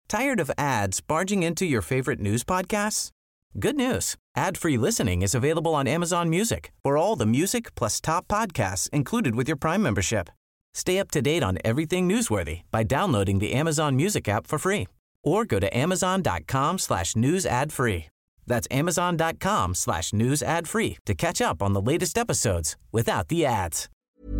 Tired of ads barging into your favorite news podcasts? Good news. Ad-free listening is available on Amazon Music for all the music plus top podcasts included with your Prime membership. Stay up to date on everything newsworthy by downloading the Amazon Music app for free or go to amazon.com/news ad free. That's amazon.com/news ad free to catch up on the latest episodes without the ads.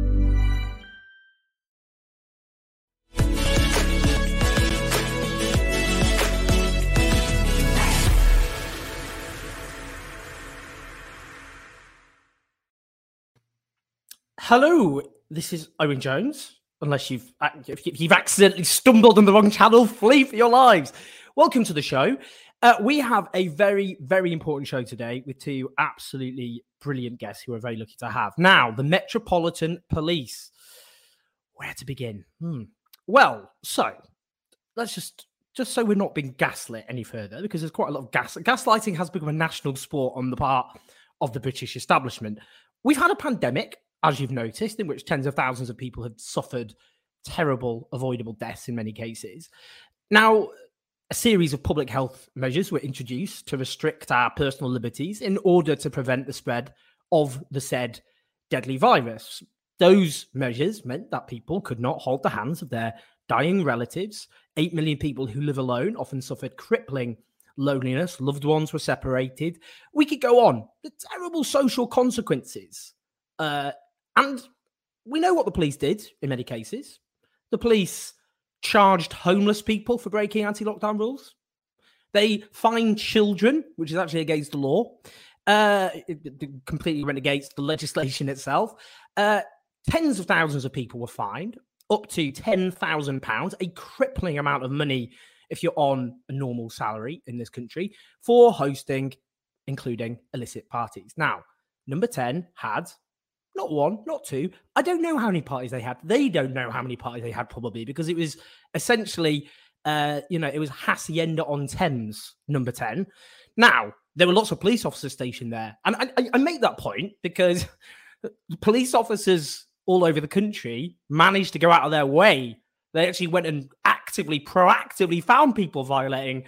Hello, this is Owen Jones. Unless you've accidentally stumbled on the wrong channel, flee for your lives. Welcome to the show. We have a very, very important show today with two absolutely brilliant guests who we're very lucky to have. Now, the Metropolitan Police. Where to begin? Well, so let's just so we're not being gaslit any further, because there's quite a lot of gaslighting has become a national sport on the part of the British establishment. We've had a pandemic, as you've noticed, in which tens of thousands of people have suffered terrible, avoidable deaths in many cases. Now, a series of public health measures were introduced to restrict our personal liberties in order to prevent the spread of the said deadly virus. Those measures meant that people could not hold the hands of their dying relatives. 8 million people who live alone often suffered crippling loneliness. Loved ones were separated. We could go on. The terrible social consequences. And we know what the police did in many cases. The police charged homeless people for breaking anti-lockdown rules. They fined children, which is actually against the law. It completely went against the legislation itself. Tens of thousands of people were fined, up to £10,000, a crippling amount of money if you're on a normal salary in this country, for hosting, including illicit parties. Now, number 10 had... not one, not two. I don't know how many parties they had. They don't know how many parties they had, probably, because it was essentially, it was Hacienda on Thames, number 10. Now, there were lots of police officers stationed there. And I make that point because police officers all over the country managed to go out of their way. They actually went and proactively found people violating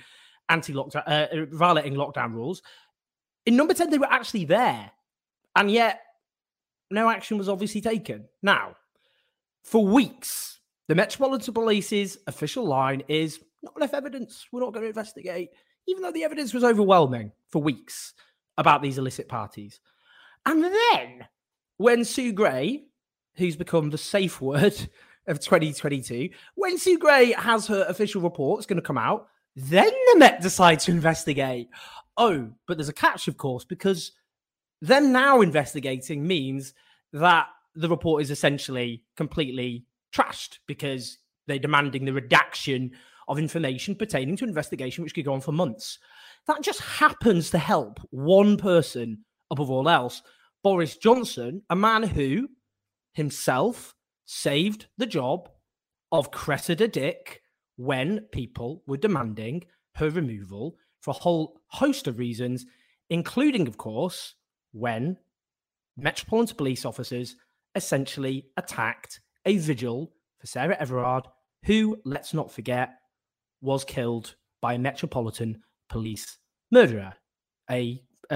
lockdown rules. In number 10, they were actually there. And yet, no action was obviously taken. Now, for weeks, the Metropolitan Police's official line is not enough evidence. We're not going to investigate, even though the evidence was overwhelming for weeks about these illicit parties. And then, when Sue Gray, who's become the safe word of 2022, when Sue Gray has her official report, it's going to come out, then the Met decide to investigate. Oh, but there's a catch, of course, because them now investigating means that the report is essentially completely trashed, because they're demanding the redaction of information pertaining to investigation, which could go on for months. That just happens to help one person above all else, Boris Johnson, a man who himself saved the job of Cressida Dick when people were demanding her removal for a whole host of reasons, including, of course, when Metropolitan Police officers essentially attacked a vigil for Sarah Everard, who, let's not forget, was killed by a Metropolitan Police murderer, an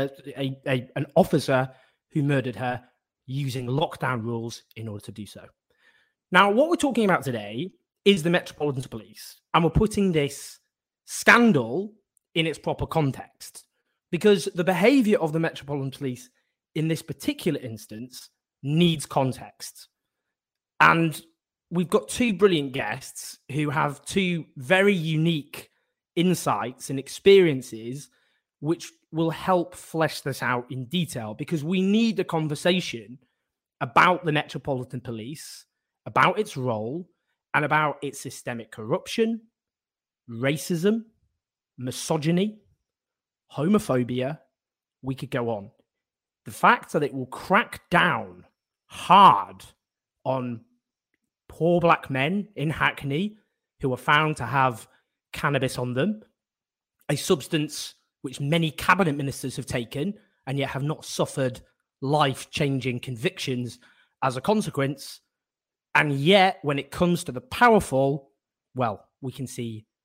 officer who murdered her using lockdown rules in order to do so. Now, what we're talking about today is the Metropolitan Police, and we're putting this scandal in its proper context, because the behaviour of the Metropolitan Police in this particular instance needs context. And we've got two brilliant guests who have two very unique insights and experiences which will help flesh this out in detail, because we need a conversation about the Metropolitan Police, about its role, and about its systemic corruption, racism, misogyny, homophobia. We could go on. The fact that it will crack down hard on poor black men in Hackney who are found to have cannabis on them, a substance which many cabinet ministers have taken and yet have not suffered life-changing convictions as a consequence. And yet, when it comes to the powerful, well, we can see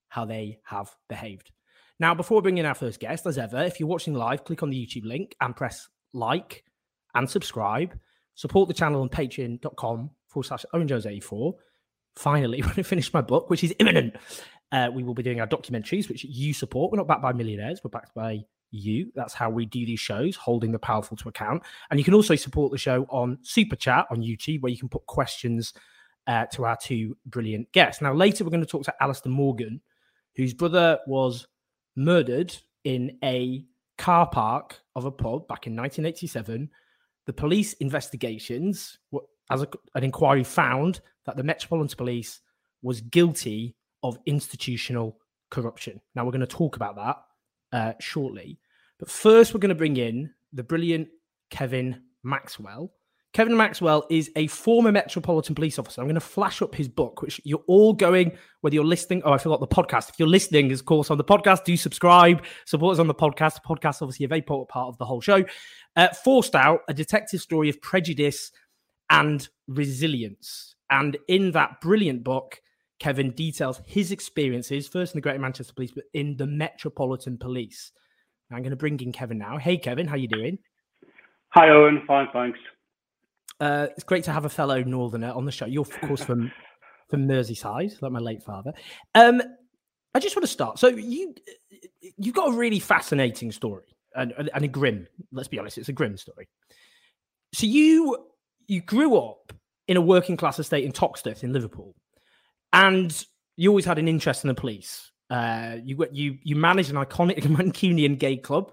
how they have behaved. Now, before we bring in our first guest, as ever, if you're watching live, click on the YouTube link and press like and subscribe. Support the channel on patreon.com/OwenJones84. Finally, when I finish my book, which is imminent, we will be doing our documentaries, which you support. We're not backed by millionaires, we're backed by you. That's how we do these shows, holding the powerful to account. And you can also support the show on Super Chat on YouTube, where you can put questions to our two brilliant guests. Now, later we're going to talk to Alistair Morgan, whose brother was murdered in a car park of a pub back in 1987. The police investigations, as an inquiry found that the Metropolitan Police was guilty of institutional corruption. Now, we're going to talk about that shortly. But first, we're going to bring in the brilliant Kevin Maxwell. Kevin Maxwell is a former Metropolitan Police officer. I'm going to flash up his book, which you're all going, whether you're listening, I forgot the podcast. If you're listening, of course, on the podcast, do subscribe, support us on the podcast. The podcast is obviously a very important part of the whole show. Forced Out, a detective story of prejudice and resilience. And in that brilliant book, Kevin details his experiences, first in the Greater Manchester Police, but in the Metropolitan Police. Now, I'm going to bring in Kevin now. Hey, Kevin, how you doing? Hi, Owen. Fine, thanks. It's great to have a fellow Northerner on the show. You're, of course, from Merseyside, like my late father. I just want to start. So you've got a really fascinating story and a grim. Let's be honest, it's a grim story. So you grew up in a working class estate in Toxteth in Liverpool, and you always had an interest in the police. You managed an iconic Mancunian gay club.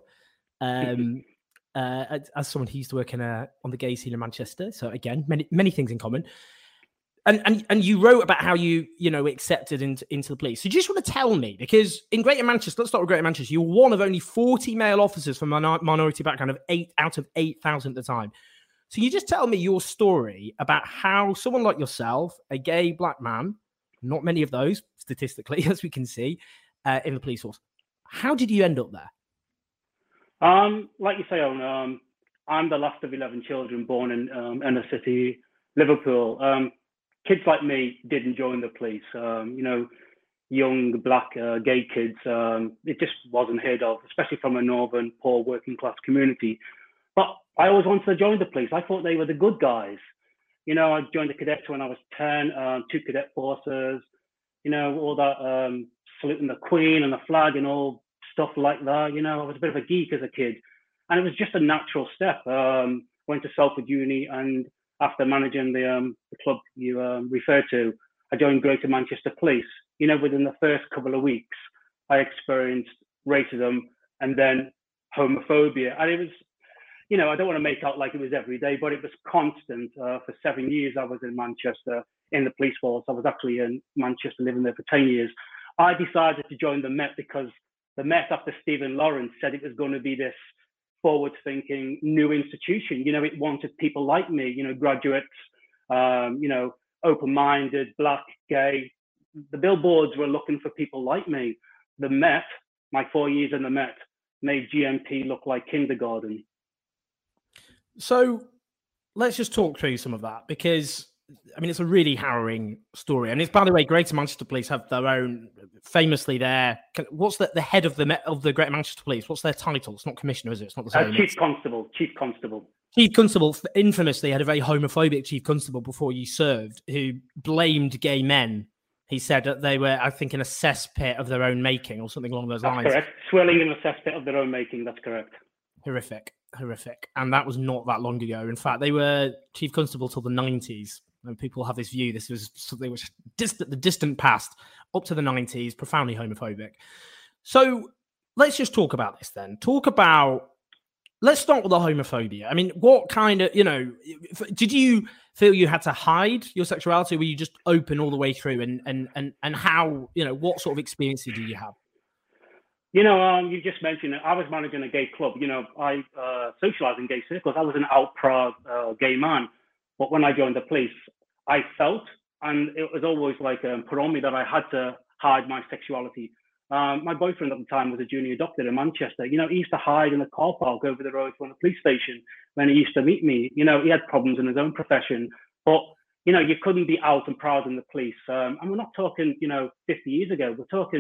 As someone who used to work on the gay scene in Manchester, so again, many things in common. And you wrote about how you accepted into the police. So do you just want to tell me, because in Greater Manchester, let's start with Greater Manchester, you were one of only 40 male officers from a minority background of 8 out of 8,000 at the time. So you just tell me your story about how someone like yourself, a gay black man, not many of those statistically, as we can see, in the police force. How did you end up there? Like you say, Owen, I'm the last of 11 children born in inner city Liverpool. Kids like me didn't join the police. Young black gay kids. It just wasn't heard of, especially from a northern poor working class community. But I always wanted to join the police. I thought they were the good guys. I joined the cadets when I was 10. 2 cadet forces. All that saluting the Queen and the flag and all. Stuff like that, I was a bit of a geek as a kid, and it was just a natural step. Went to Salford Uni, and after managing the club you referred to, I joined Greater Manchester Police. Within the first couple of weeks, I experienced racism and then homophobia, and it was, I don't want to make out like it was every day, but it was constant. For 7 years, I was in Manchester in the police force. I was actually in Manchester, living there for 10 years. I decided to join the Met because the Met, after Stephen Lawrence, said it was going to be this forward-thinking new institution. It wanted people like me, graduates, open-minded, black, gay. The billboards were looking for people like me. The Met, my 4 years in the Met, made GMP look like kindergarten. So let's just talk through some of that, because it's a really harrowing story. And it's, by the way, Greater Manchester Police have their own, famously what's the head of the Greater Manchester Police? What's their title? It's not commissioner, is it? It's not the same. Chief Constable. Chief Constable infamously had a very homophobic Chief Constable before you served, who blamed gay men. He said that they were, I think, in a cesspit of their own making or something along those lines. That's correct. Swirling in a cesspit of their own making. That's correct. Horrific. And that was not that long ago. In fact, they were Chief Constable till the 90s. And people have this view, this was something which the distant past, up to the 90s, profoundly homophobic. So let's just talk about this then. Let's start with the homophobia. What kind of, did you feel you had to hide your sexuality? Or were you just open all the way through? And how, what sort of experiences did you have? You just mentioned it. I was managing a gay club. I socialized in gay circles. I was an out proud gay man. But when I joined the police, I felt, and it was always like put on me, that I had to hide my sexuality. My boyfriend at the time was a junior doctor in Manchester. He used to hide in the car park over the road from the police station when he used to meet me. He had problems in his own profession, but you couldn't be out and proud in the police. And we're not talking, 50 years ago. We're talking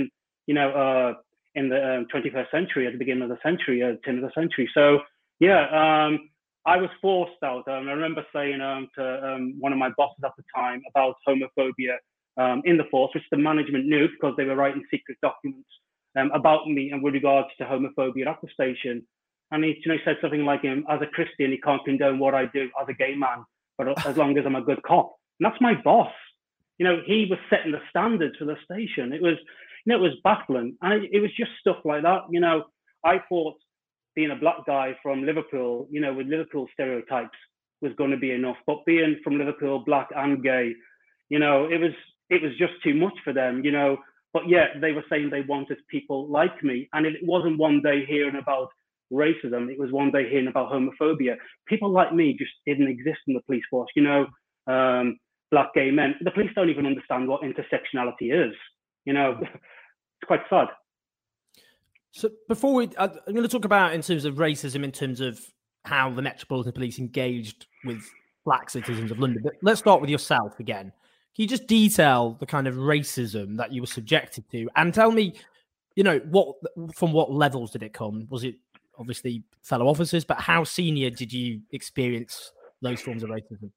in the 21st century, at the beginning of the century, turn of the century. So yeah, I was forced out. I remember saying to one of my bosses at the time about homophobia in the force, which the management knew because they were writing secret documents about me and with regards to homophobia at the station. And he said something like, as a Christian, he can't condone what I do as a gay man, but as long as I'm a good cop. And that's my boss. He was setting the standards for the station. It was baffling. And it was just stuff like that. I thought being a black guy from Liverpool, with Liverpool stereotypes was going to be enough. But being from Liverpool, black and gay, it was just too much for them, But yeah, they were saying they wanted people like me. And it wasn't one day hearing about racism. It was one day hearing about homophobia. People like me just didn't exist in the police force, black gay men. The police don't even understand what intersectionality is, It's quite sad. So before I'm going to talk about in terms of racism, in terms of how the Metropolitan Police engaged with black citizens of London. But let's start with yourself again. Can you just detail the kind of racism that you were subjected to, and tell me, from what levels did it come? Was it obviously fellow officers, but how senior did you experience those forms of racism?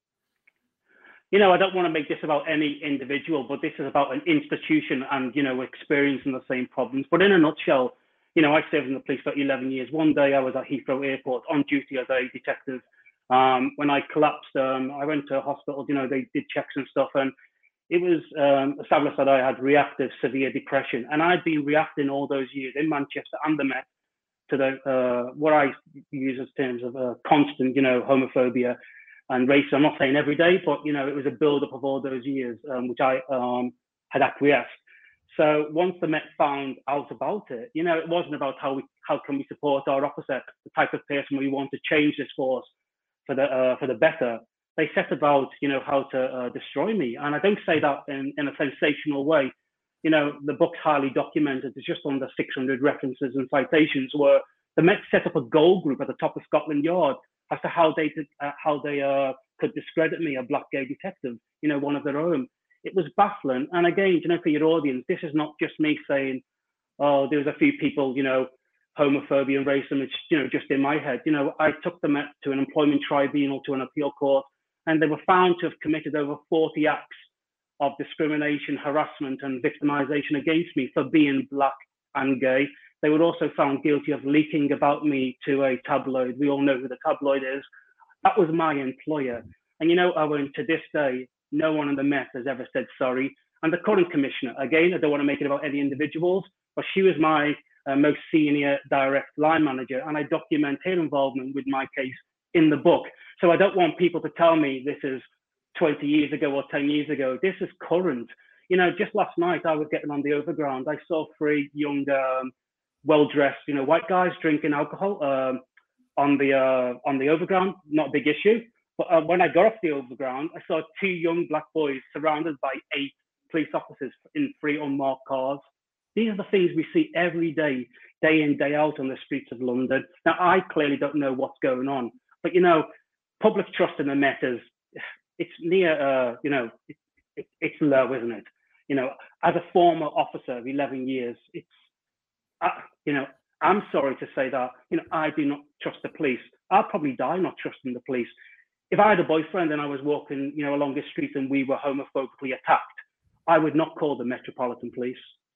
I don't want to make this about any individual, but this is about an institution and, experiencing the same problems. But in a nutshell, I served in the police for 11 years. One day I was at Heathrow Airport on duty as a detective. When I collapsed, I went to a hospital, they did checks and stuff. And it was established that I had reactive severe depression. And I'd been reacting all those years in Manchester and the Met to the what I use as terms of constant, homophobia and racism. I'm not saying every day, but, it was a build-up of all those years, which I had acquiesced. So once the Met found out about it, it wasn't about how can we support our officer, the type of person we want to change this force for the better. They set about, how to destroy me. And I don't say that in a sensational way. The book's highly documented. There's just under 600 references and citations where the Met set up a goal group at the top of Scotland Yard as to how they could discredit me, a black gay detective, one of their own. It was baffling. And again, for your audience, this is not just me saying, oh, there's a few people, homophobia and racism, it's, just in my head. I took the Met to an employment tribunal, to an appeal court, and they were found to have committed over 40 acts of discrimination, harassment, and victimization against me for being black and gay. They were also found guilty of leaking about me to a tabloid. We all know who the tabloid is. That was my employer. And, Owen, to this day, no one in the Met has ever said sorry. And the current commissioner, again, I don't want to make it about any individuals, but she was my most senior direct line manager, and I document her involvement with my case in the book. So I don't want people to tell me this is 20 years ago or 10 years ago. This is current. Just last night I was getting on the overground. I saw 3 young, well-dressed, white guys drinking alcohol on the overground. Not a big issue. But when I got off the overground, I saw 2 young black boys surrounded by 8 police officers in 3 unmarked cars. These are the things we see every day, day in, day out on the streets of London. Now, I clearly don't know what's going on, but, public trust in the Met is, it's near, it's low, isn't it? As a former officer of 11 years, it's, I'm sorry to say that, I do not trust the police. I'll probably die not trusting the police. If I had a boyfriend and I was walking, along the street and we were homophobically attacked, I would not call the Metropolitan Police.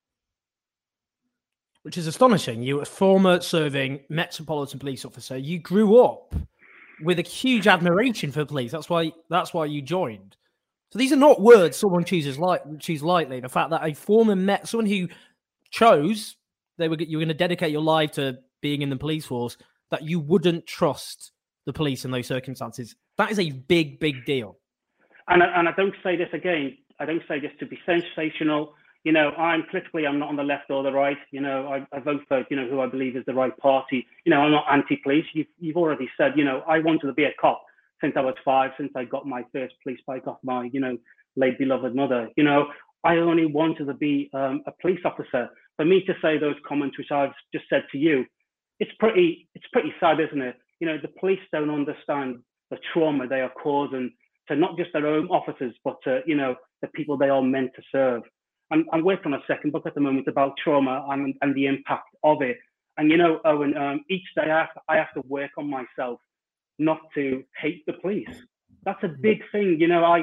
Which is astonishing. You were a former serving Metropolitan Police officer. You grew up with a huge admiration for police. That's why you joined. So these are not words someone choose lightly. The fact that a former someone who chose you were going to dedicate your life to being in the police force, that you wouldn't trust the police in those circumstances. That is a big, big deal. And I don't say this again. I don't say this to be sensational. I'm not on the left or the right. I vote for, who I believe is the right party. I'm not anti-police. You've already said, I wanted to be a cop since I was 5, since I got my first police bike off my, late beloved mother. I only wanted to be a police officer. For me to say those comments, which I've just said to you, it's pretty sad, isn't it? The police don't understand the trauma they are causing to not just their own officers, but to, the people they are meant to serve. I'm working on a second book at the moment about trauma and the impact of it. And, Owen, each day I have to work on myself not to hate the police. That's a big thing.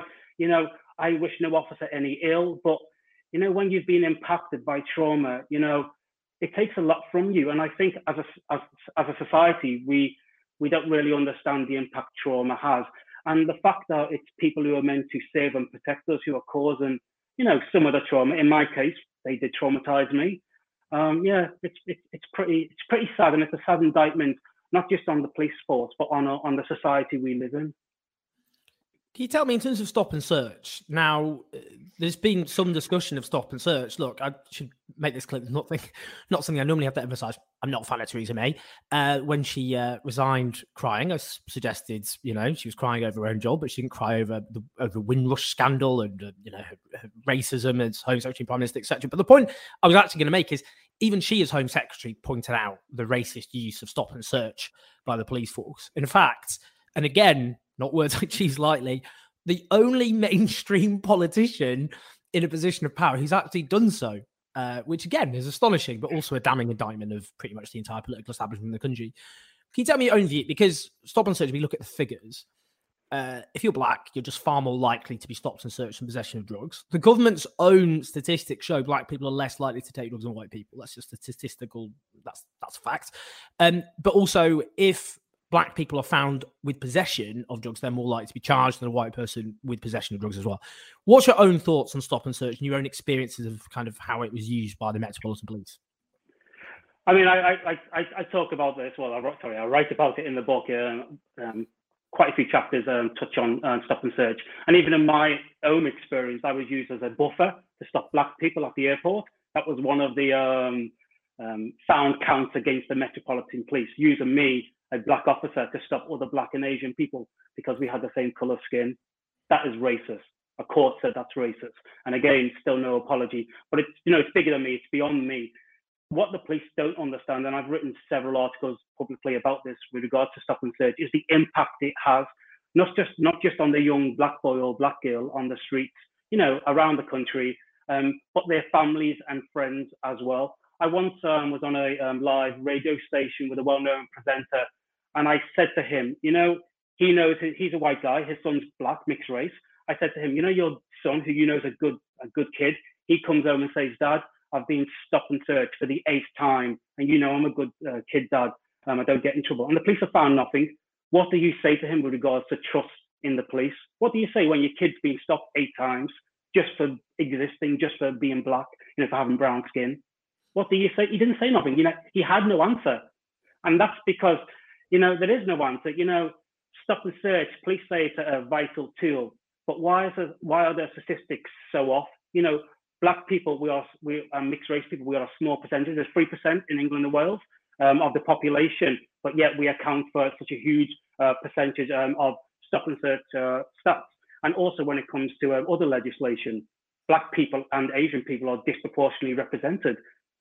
I wish no officer any ill, but, when you've been impacted by trauma, it takes a lot from you. And I think as a society, we don't really understand the impact trauma has. And the fact that it's people who are meant to save and protect us who are causing, some of the trauma. In my case, they did traumatize me. It's pretty sad, and it's a sad indictment, not just on the police force, but on the society we live in. Can you tell me, in terms of stop and search, now there's been some discussion of stop and search. Look, I should make this clear. Not something I normally have to emphasize. I'm not a fan of Theresa May. When she resigned crying, I suggested, she was crying over her own job, but she didn't cry over the Windrush scandal and, her racism as Home Secretary, Prime Minister, etc. But the point I was actually going to make is, even she, as Home Secretary, pointed out the racist use of stop and search by the police force. In fact, and again, not words I choose lightly, the only mainstream politician in a position of power who's actually done so, which again is astonishing, but also a damning indictment of pretty much the entire political establishment in the country. Can you tell me your own view? Because stop and search, if you look at the figures, if you're black, you're just far more likely to be stopped and searched in possession of drugs. The government's own statistics show black people are less likely to take drugs than white people. That's just statistical. That's a fact. But also, if black people are found with possession of drugs, they're more likely to be charged than a white person with possession of drugs as well. What's your own thoughts on stop and search and your own experiences of kind of how it was used by the Metropolitan Police? I mean, I talk about this. Well, I write about it in the book. Quite a few chapters touch on stop and search. And even in my own experience, I was used as a buffer to stop black people at the airport. That was one of the found counts against the Metropolitan Police, using me, a black officer, to stop other black and Asian people because we had the same color skin. That is racist. A court said that's racist. And again, still no apology. But it's, it's bigger than me. It's beyond me. What the police don't understand, and I've written several articles publicly about this with regards to stop and search, is the impact it has, not just on the young black boy or black girl on the streets, around the country, but their families and friends as well. I once was on a live radio station with a well-known presenter, and I said to him, he knows he's a white guy, his son's black, mixed race. I said to him, your son, who is a good kid, he comes home and says, Dad, I've been stopped and searched for the 8th time, and I'm a good kid, Dad. I don't get in trouble. And the police have found nothing. What do you say to him with regards to trust in the police? What do you say when your kid's been stopped 8 times just for existing, just for being black, for having brown skin? What do you say? He didn't say nothing. He had no answer. And that's because, there is no answer. Stop and search, police say it's a vital tool, but why are the statistics so off? Black people, we are mixed race people, we are a small percentage. There's 3% in England and Wales of the population, but yet we account for such a huge percentage of stop and search stats. And also when it comes to other legislation, black people and Asian people are disproportionately represented.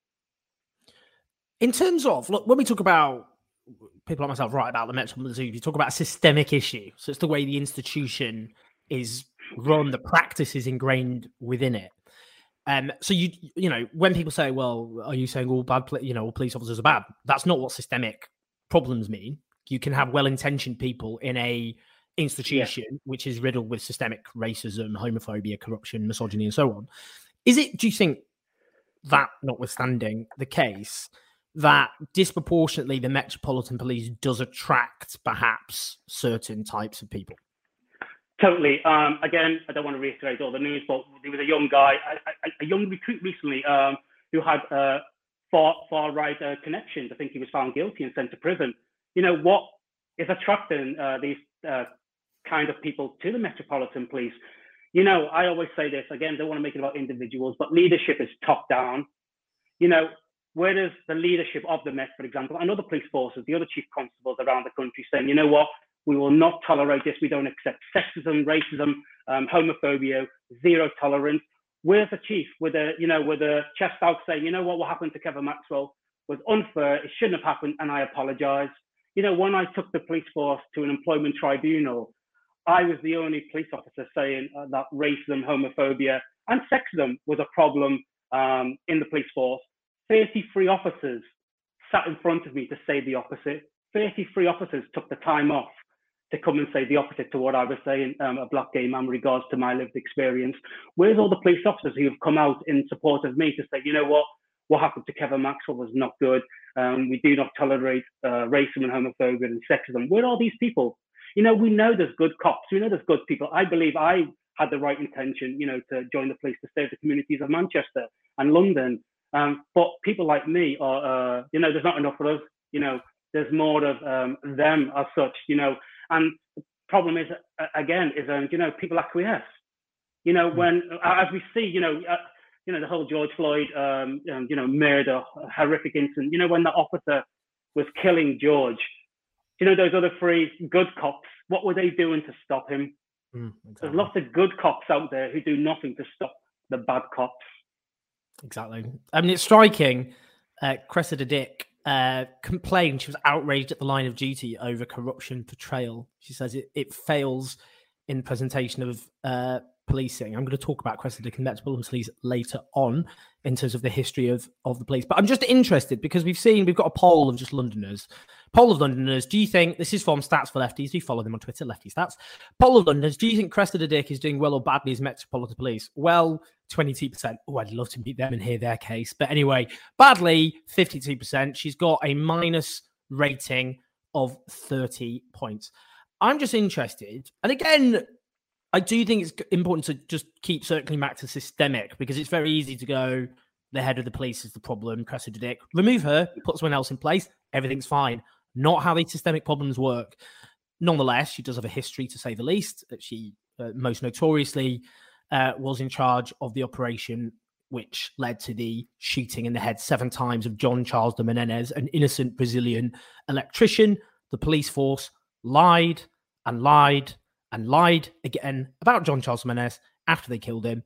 In terms of, look, when we talk about, people like myself write about the Metropolitan Zoo, you talk about a systemic issue. So it's the way the institution is run, the practice is ingrained within it. So when people say, well, are you saying all all police officers are bad? That's not what systemic problems mean. You can have well-intentioned people in a institution which is riddled with systemic racism, homophobia, corruption, misogyny, and so on. Do you think that, notwithstanding the case, that disproportionately the Metropolitan Police does attract perhaps certain types of people? Totally. Again, I don't want to reiterate all the news, but there was a young guy, a young recruit recently who had far-right connections. I think he was found guilty and sent to prison. What is attracting these kind of people to the Metropolitan Police? I always say this, again, don't want to make it about individuals, but leadership is top-down. Where does the leadership of the Met, for example, and other police forces, the other chief constables around the country saying, you know what, we will not tolerate this. We don't accept sexism, racism, homophobia, zero tolerance. Where's the chief with a chest out saying, what happened to Kevin Maxwell was unfair. It shouldn't have happened, and I apologize. When I took the police force to an employment tribunal, I was the only police officer saying that racism, homophobia, and sexism was a problem in the police force. 33 officers sat in front of me to say the opposite. 33 officers took the time off to come and say the opposite to what I was saying, a black gay man, with regards to my lived experience. Where's all the police officers who have come out in support of me to say, you know what happened to Kevin Maxwell was not good. We do not tolerate racism and homophobia and sexism. Where are all these people? We know there's good cops. We know there's good people. I believe I had the right intention, to join the police to save the communities of Manchester and London. But people like me are, there's not enough for us. There's more of them as such, and the problem is, again, people acquiesce. When, as we see, the whole George Floyd, murder, horrific incident, when the officer was killing George, those other three good cops, what were they doing to stop him? Exactly. There's lots of good cops out there who do nothing to stop the bad cops. Exactly. I mean, it's striking. Cressida Dick complained she was outraged at the line of duty over corruption portrayal. She says it fails in presentation of policing. I'm going to talk about Cressida Dick and Metropolitan Police later on in terms of the history of the police. But I'm just interested because we've got a poll of just Londoners. Poll of Londoners, do you think, this is from Stats for Lefties, do you follow them on Twitter, Lefty Stats? Poll of Londoners, do you think Cressida Dick is doing well or badly as Metropolitan Police? Well, 22%. Oh, I'd love to meet them and hear their case. But anyway, badly, 52%. She's got a minus rating of 30 points. I'm just interested. And again, I do think it's important to just keep circling back to systemic because it's very easy to go, the head of the police is the problem, Cressida Dick. Remove her, put someone else in place, everything's fine. Not how these systemic problems work. Nonetheless, she does have a history, to say the least. That she most notoriously was in charge of the operation which led to the shooting in the head 7 times of John Charles de Menendez, an innocent Brazilian electrician. The police force lied and lied and lied again about John Charles de Menendez after they killed him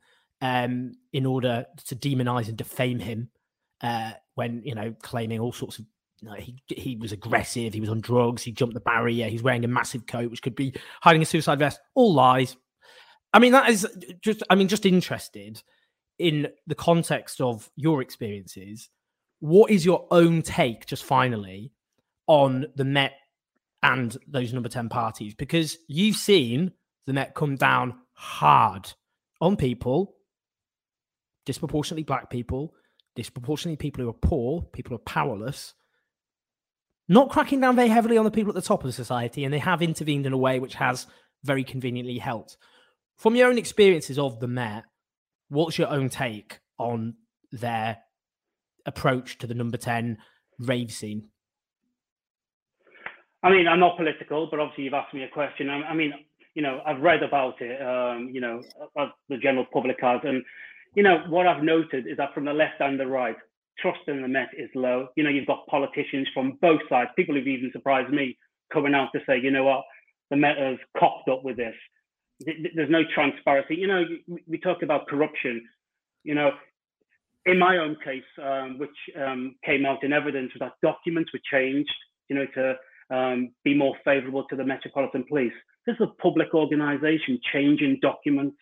in order to demonize and defame him when, claiming all sorts of, he was aggressive, he was on drugs, he jumped the barrier, he's wearing a massive coat, which could be hiding a suicide vest. All lies. I mean, that is just interested in the context of your experiences. What is your own take, just finally, on the Met and those number 10 parties? Because you've seen the Met come down hard on people, disproportionately black people, disproportionately people who are poor, people who are powerless, not cracking down very heavily on the people at the top of society, and they have intervened in a way which has very conveniently helped. From your own experiences of the Met, what's your own take on their approach to the number 10 rave scene? I mean, I'm not political, but obviously you've asked me a question. I mean, I've read about it, as the general public has. And, what I've noted is that from the left and the right, trust in the Met is low. You've got politicians from both sides, people who've even surprised me, coming out to say, you know what, the Met has cocked up with this. There's no transparency. We talk about corruption. In my own case, which came out in evidence, was that documents were changed, to be more favourable to the Metropolitan Police. This is a public organisation changing documents.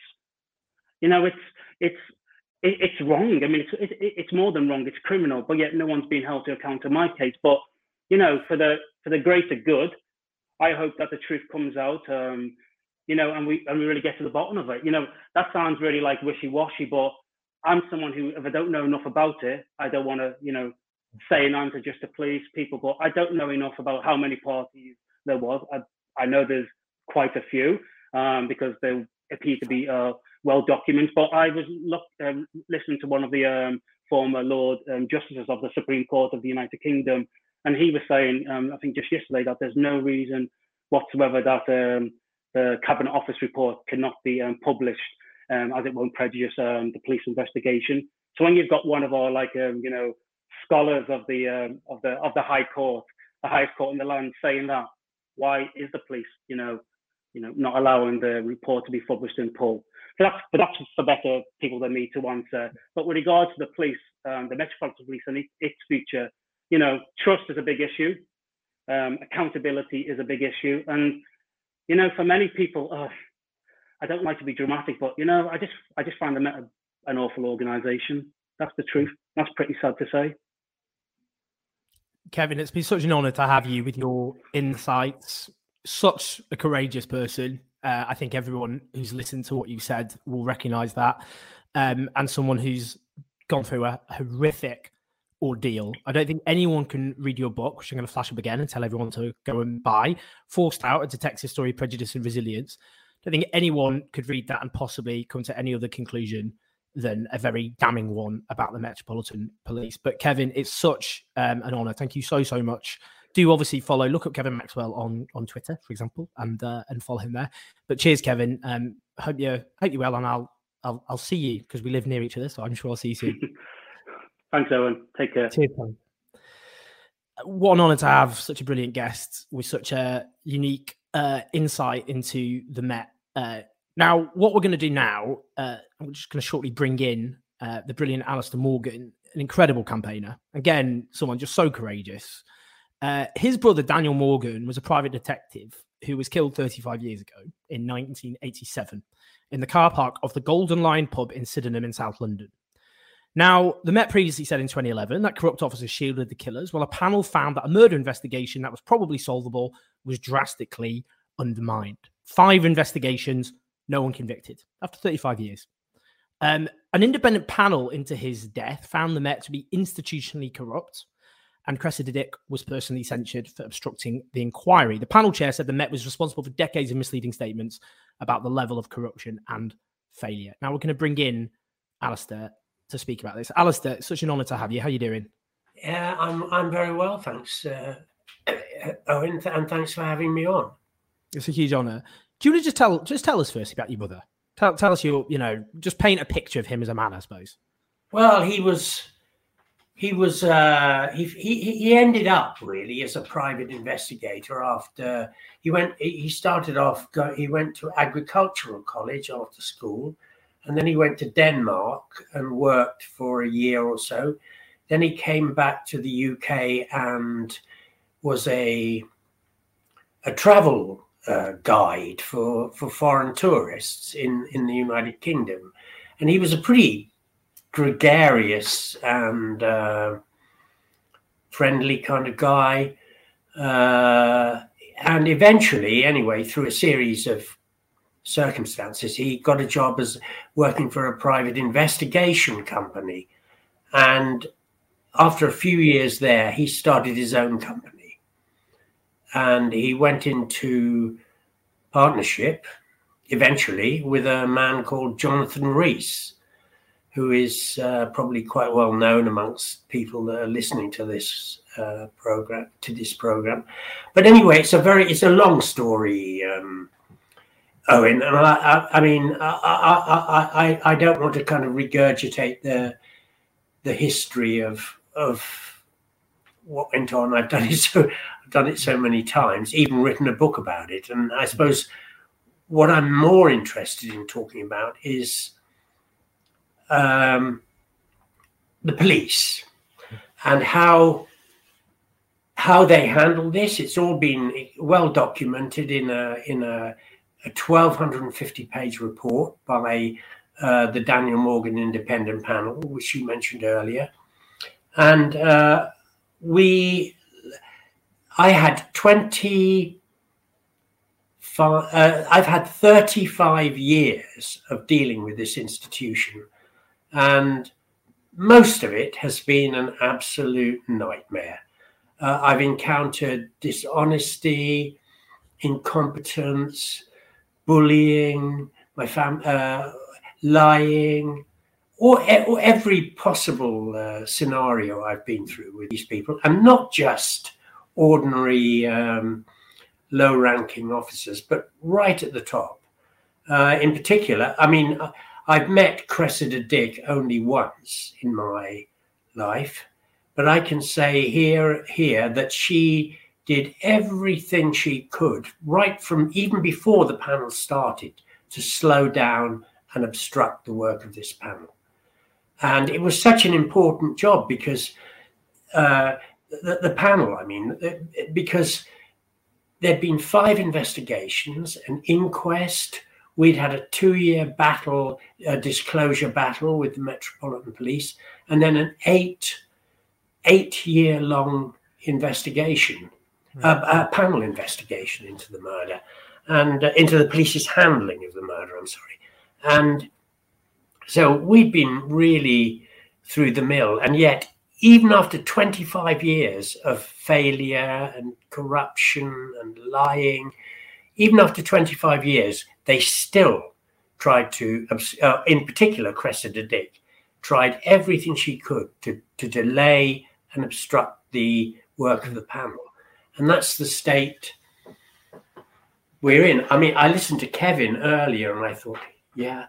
It's wrong. I mean, it's more than wrong. It's criminal. But yet no one's been held to account in my case. But for the greater good, I hope that the truth comes out. And we really get to the bottom of it. That sounds really like wishy-washy, but I'm someone who, if I don't know enough about it, I don't want to, say an answer just to please people. But I don't know enough about how many parties there was. I know there's quite a few because they appear to be well documented. But I was listening to one of the former Lord Justices of the Supreme Court of the United Kingdom, and he was saying, I think just yesterday, that there's no reason whatsoever that the Cabinet Office report cannot be published, as it won't prejudice the police investigation. So when you've got one of our scholars of the High Court, the highest court in the land, saying that, why is the police not allowing the report to be published in full? So that's for better people than me to answer. But with regard to the police, the Metropolitan Police and its future, trust is a big issue. Accountability is a big issue. And, for many people, I don't like to be dramatic, but, I just find the Met an awful organisation. That's the truth. That's pretty sad to say. Kevin, it's been such an honour to have you with your insights. Such a courageous person. I think everyone who's listened to what you said will recognise that. And someone who's gone through a horrific ordeal. I don't think anyone can read your book, which I'm going to flash up again and tell everyone to go and buy. Forced Out, A Detective's Story, Prejudice and Resilience. I don't think anyone could read that and possibly come to any other conclusion than a very damning one about the Metropolitan Police. But Kevin, it's such an honour. Thank you so much. Do obviously look up Kevin Maxwell on Twitter, for example, and follow him there. But cheers, Kevin. Hope you're well, and I'll see you because we live near each other, so I'm sure I'll see you soon. Thanks, Owen. Take care. Cheers, man. What an honour to have such a brilliant guest with such a unique insight into the Met. Now, what we're going to do now, I'm just going to shortly bring in the brilliant Alistair Morgan, an incredible campaigner. Again, someone just so courageous. His brother, Daniel Morgan, was a private detective who was killed 35 years ago in 1987 in the car park of the Golden Lion pub in Sydenham in South London. Now, the Met previously said in 2011 that corrupt officers shielded the killers, while a panel found that a murder investigation that was probably solvable was drastically undermined. 5 investigations, no one convicted after 35 years. An independent panel into his death found the Met to be institutionally corrupt, and Cressida Dick was personally censured for obstructing the inquiry. The panel chair said the Met was responsible for decades of misleading statements about the level of corruption and failure. Now we're going to bring in Alistair to speak about this. Alistair, it's such an honour to have you. How are you doing? Yeah, I'm very well, thanks, Owen, and thanks for having me on. It's a huge honour. Do you want to just tell us first about your brother? Tell us just paint a picture of him as a man, I suppose. Well, he ended up really as a private investigator after he went to agricultural college after school, and then he went to Denmark and worked for a year or so. Then he came back to the UK and was a travel guide for foreign tourists in the United Kingdom. And he was a pretty gregarious and friendly kind of guy. And eventually, anyway, through a series of circumstances, he got a job as working for a private investigation company. And after a few years there, he started his own company. And he went into partnership eventually with a man called Jonathan Rees, who is probably quite well known amongst people that are listening to this program. But anyway, it's a long story, Owen. And I don't want to kind of regurgitate the history of what went on. I've done it so many times, even written a book about it. And I suppose what I'm more interested in talking about is the police and how they handle this. It's all been well documented in a 1,250-page report by the Daniel Morgan Independent Panel, which you mentioned earlier. And I've had 35 years of dealing with this institution, and most of it has been an absolute nightmare. I've encountered dishonesty, incompetence, bullying, lying, or every possible scenario I've been through with these people, and not just ordinary low-ranking officers, but right at the top. In particular, I mean, I've met Cressida Dick only once in my life, but I can say here that she did everything she could, right from even before the panel started, to slow down and obstruct the work of this panel. And it was such an important job because the panel, because there'd been 5 investigations, an inquest, we'd had a 2-year battle, a disclosure battle with the Metropolitan Police, and then an eight-year-long investigation, a panel investigation into the murder and into the police's handling of the murder, I'm sorry. And so we'd been really through the mill, and yet even after 25 years of failure and corruption and lying, even after 25 years, they still tried to, in particular, Cressida Dick, tried everything she could to delay and obstruct the work of the panel. And that's the state we're in. I mean, I listened to Kevin earlier and I thought, yeah.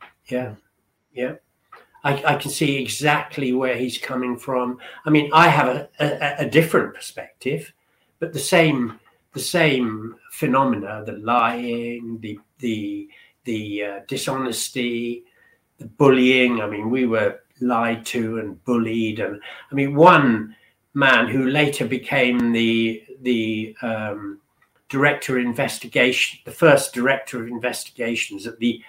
I can see exactly where he's coming from. I mean, I have a different perspective, but the same phenomena, the lying, the dishonesty, the bullying. I mean, we were lied to and bullied. And I mean, one man who later became the director of investigation, the first director of investigations at the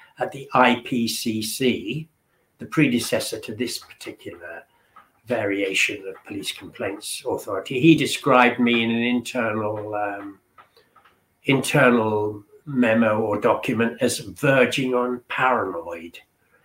IPCC, the predecessor to this particular variation of Police Complaints Authority. He described me in an internal memo or document as verging on paranoid.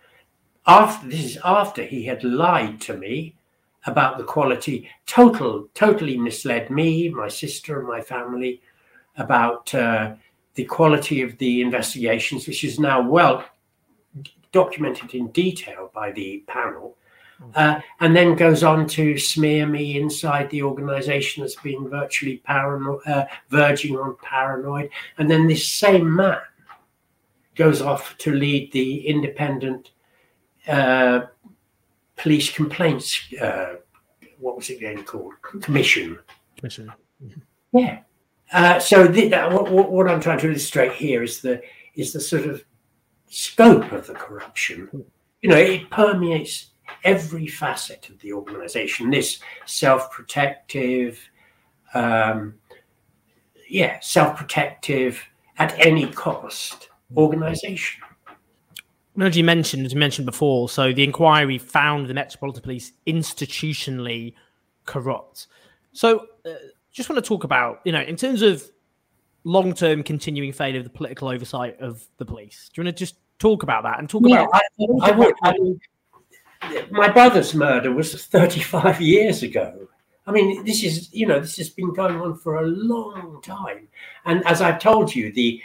After he had lied to me about the quality, totally misled me, my sister and my family about the quality of the investigations, which is now well documented in detail by the panel, and then goes on to smear me inside the organization as being virtually verging on paranoid. And then this same man goes off to lead the independent police complaints, what was it again called? Commission. Yeah. So what I'm trying to illustrate here is the sort of scope of the corruption. You know, it permeates every facet of the organization. This self-protective at any cost organization. As you mentioned before, so the inquiry found the Metropolitan Police institutionally corrupt. So just want to talk about, in terms of long-term continuing failure of the political oversight of the police. Do you want to just talk about that and talk about... I would. I mean, my brother's murder was 35 years ago. I mean, this has been going on for a long time. And as I've told you, the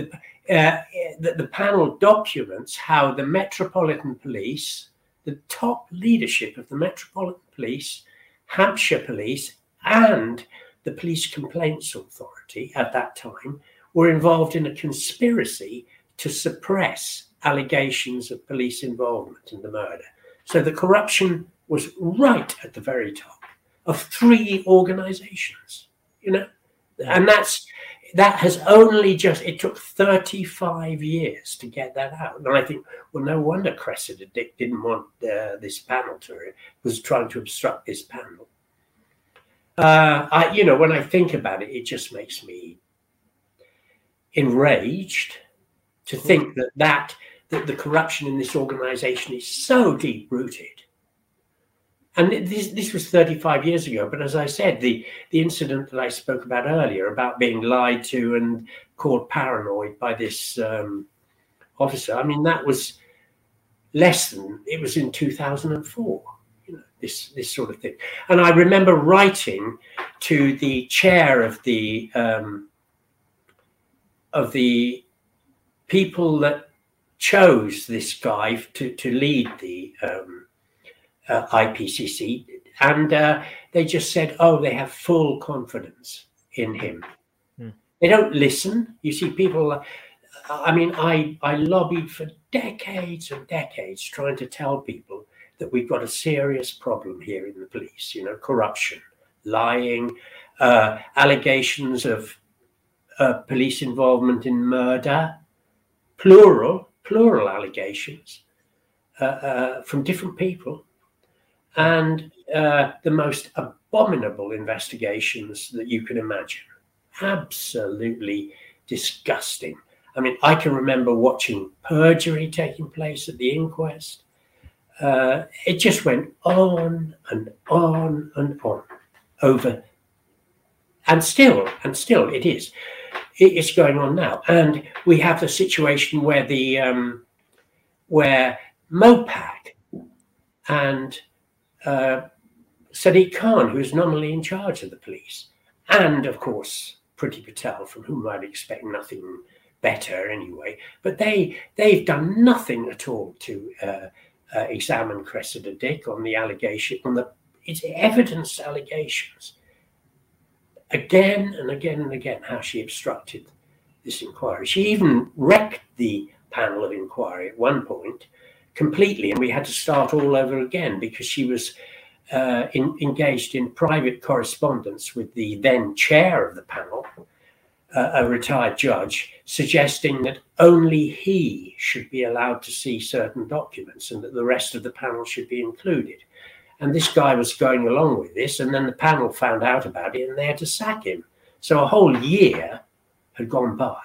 panel documents how the Metropolitan Police, the top leadership of the Metropolitan Police, Hampshire Police, and the Police Complaints Authority at that time were involved in a conspiracy to suppress allegations of police involvement in the murder. So the corruption was right at the very top of 3 organizations, and that has only it took 35 years to get that out. And I think, well, no wonder Cressida Dick didn't want this panel was trying to obstruct this panel. When I think about it, it just makes me enraged to think that the corruption in this organization is so deep rooted. And this was 35 years ago. But as I said, the incident that I spoke about earlier about being lied to and called paranoid by this officer, I mean, that was it was in 2004, this sort of thing. And I remember writing to the chair of the people that chose this guy to lead the IPCC, and they just said, they have full confidence in him. They don't listen. You see, people, I lobbied for decades and decades trying to tell people that we've got a serious problem here in the police, corruption, lying, allegations of police involvement in murder, plural allegations from different people, and the most abominable investigations that you can imagine. Absolutely disgusting. I mean, I can remember watching perjury taking place at the inquest. It just went on and on and on over. And still it is. It's going on now. And we have the situation where where Mopak and Sadiq Khan, who's nominally in charge of the police, and of course Priti Patel, from whom I'd expect nothing better anyway, but they've done nothing at all to examine Cressida Dick on the allegation, it's evidence allegations, again and again and again, how she obstructed this inquiry. She even wrecked the panel of inquiry at one point completely, and we had to start all over again because she was engaged in private correspondence with the then chair of the panel, a retired judge, suggesting that only he should be allowed to see certain documents and that the rest of the panel should be included. And this guy was going along with this, and then the panel found out about it and they had to sack him. So a whole year had gone by.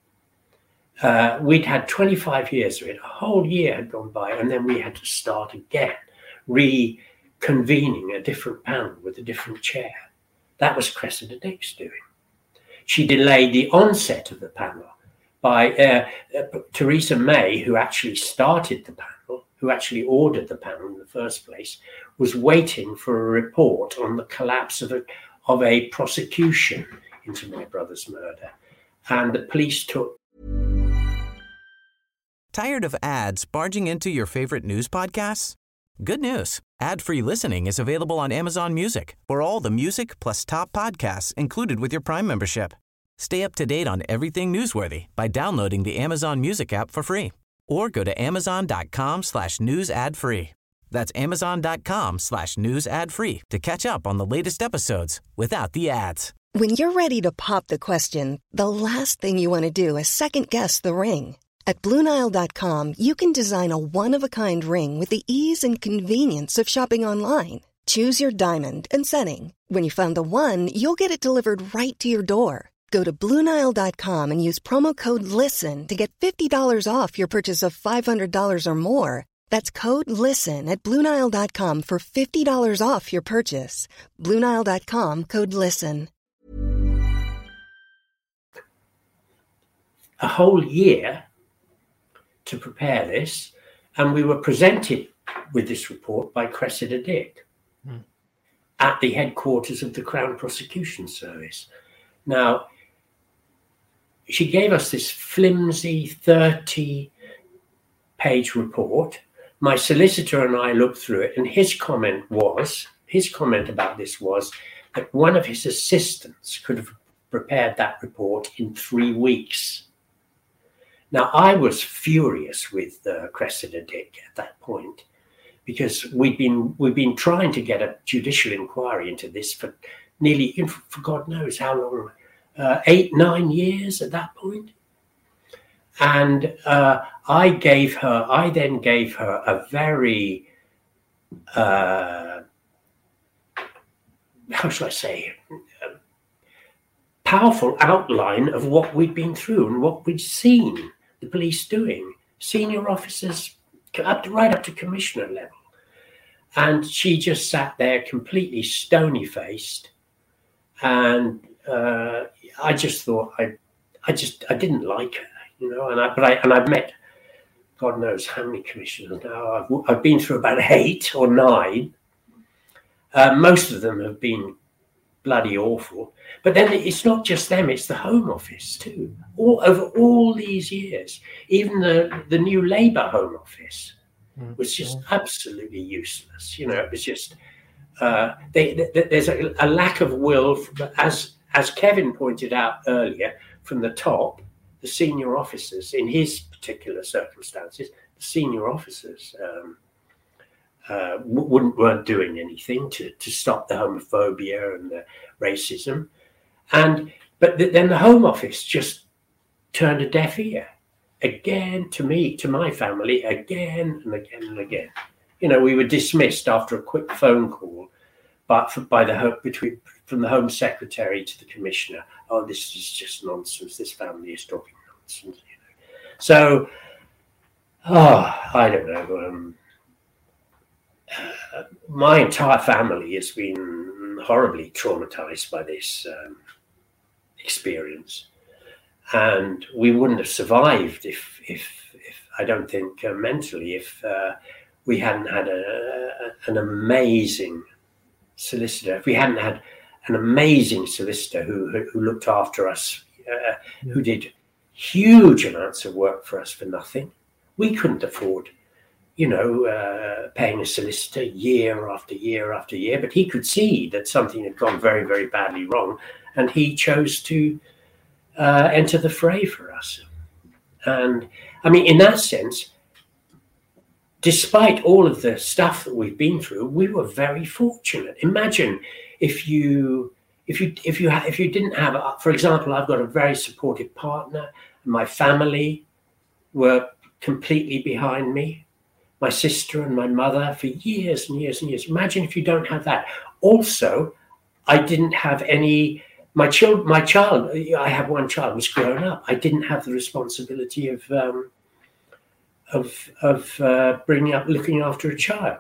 We'd had 25 years of it. A whole year had gone by, and then we had to start again, reconvening a different panel with a different chair. That was Cressida Dick's doing. She delayed the onset of the panel by Theresa May, who actually started the panel, who actually ordered the panel in the first place, was waiting for a report on the collapse of a prosecution into my brother's murder. And the police took. Tired of ads barging into your favorite news podcasts? Good news. Ad-free listening is available on Amazon Music for all the music plus top podcasts included with your Prime membership. Stay up to date on everything newsworthy by downloading the Amazon Music app for free or go to amazon.com/news ad free. That's amazon.com/news ad free to catch up on the latest episodes without the ads. When you're ready to pop the question, the last thing you want to do is second-guess the ring. At BlueNile.com, you can design a one-of-a-kind ring with the ease and convenience of shopping online. Choose your diamond and setting. When you find the one, you'll get it delivered right to your door. Go to BlueNile.com and use promo code LISTEN to get $50 off your purchase of $500 or more. That's code LISTEN at BlueNile.com for $50 off your purchase. BlueNile.com, code LISTEN. A whole year to prepare this, and we were presented with this report by Cressida Dick at the headquarters of the Crown Prosecution Service. Now, she gave us this flimsy 30-page report. My solicitor and I looked through it, and his comment about this was that one of his assistants could have prepared that report in 3 weeks. Now, I was furious with Cressida Dick at that point because we've been trying to get a judicial inquiry into this for God knows how long, 8-9 years at that point. And I then gave her a very, how shall I say, powerful outline of what we'd been through and what we'd seen the police doing, senior officers right up to commissioner level. And she just sat there completely stony-faced. And I just thought, I didn't like her, you know. And I've met God knows how many commissioners now. I've been through about 8 or 9. Most of them have been bloody awful. But then it's not just them, it's the Home Office too. Over all these years, even the new Labour Home Office was just absolutely useless. You know, it was just, there's a lack of will, as Kevin pointed out earlier, from the top, the senior officers, in his particular circumstances, the senior officers weren't doing anything to stop the homophobia and the racism. But then the Home Office just turned a deaf ear again to me, to my family, again and again and again. You know, we were dismissed after a quick phone call, but from the Home Secretary to the Commissioner. Oh, this is just nonsense. This family is talking nonsense. You know. So, I don't know. My entire family has been horribly traumatized by this experience, and we wouldn't have survived if I don't think mentally, if we hadn't had an amazing solicitor, if we hadn't had an amazing solicitor who looked after us, who did huge amounts of work for us for nothing. We couldn't afford, paying a solicitor year after year after year, but he could see that something had gone very, very badly wrong, and he chose to enter the fray for us. And I mean, in that sense, despite all of the stuff that we've been through, we were very fortunate. Imagine if you didn't have, for example, I've got a very supportive partner. My family were completely behind me. My sister and my mother for years and years and years. Imagine if you don't have that. Also, I didn't have any. My child. I have one child was grown up. I didn't have the responsibility of bringing up, looking after a child.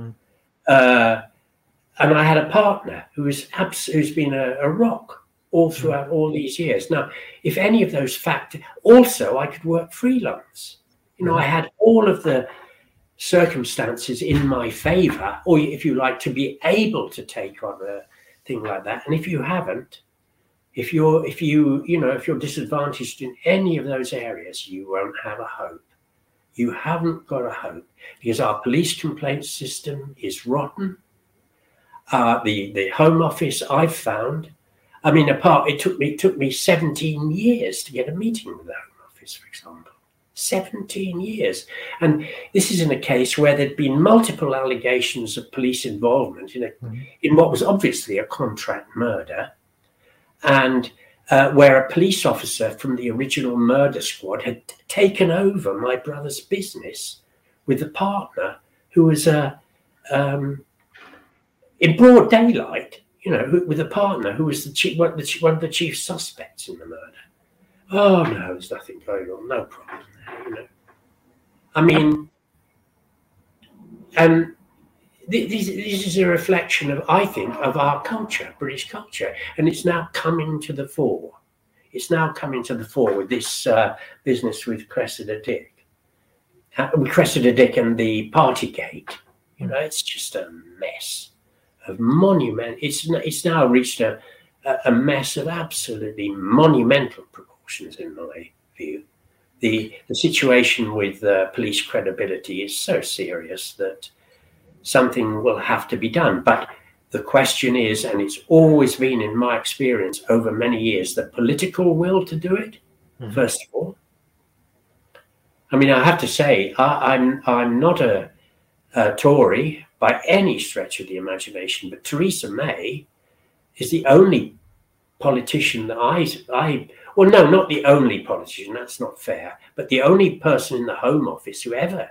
And I had a partner who's been a rock all throughout all these years. Now, if any of those factors, also I could work freelance. I had all of the circumstances in my favor, or if you like, to be able to take on a thing like that. And if you haven't, if you're disadvantaged in any of those areas, you won't have a hope. You haven't got a hope, because our police complaints system is rotten. The Home Office, I've found, I mean, it took me 17 years to get a meeting with the Home Office, for example. 17 years. And this is in a case where there'd been multiple allegations of police involvement in what was obviously a contract murder, and where a police officer from the original murder squad had taken over my brother's business with a partner who was in broad daylight, with a partner who was one of the chief suspects in the murder. Oh no, there's nothing going on, no problem there, I mean, and this is a reflection of, I think, of our culture, British culture, and it's now coming to the fore. It's now coming to the fore with this business with Cressida Dick, and the Partygate. It's just a mess of monument. It's now reached a mess of absolutely monumental proportions, in my view. The situation with police credibility is so serious that something will have to be done. But the question is, and it's always been in my experience over many years, the political will to do it, first of all. I mean, I have to say, I'm not a Tory by any stretch of the imagination, but Theresa May is the only politician that well, no, not the only politician, that's not fair, but the only person in the Home Office who ever.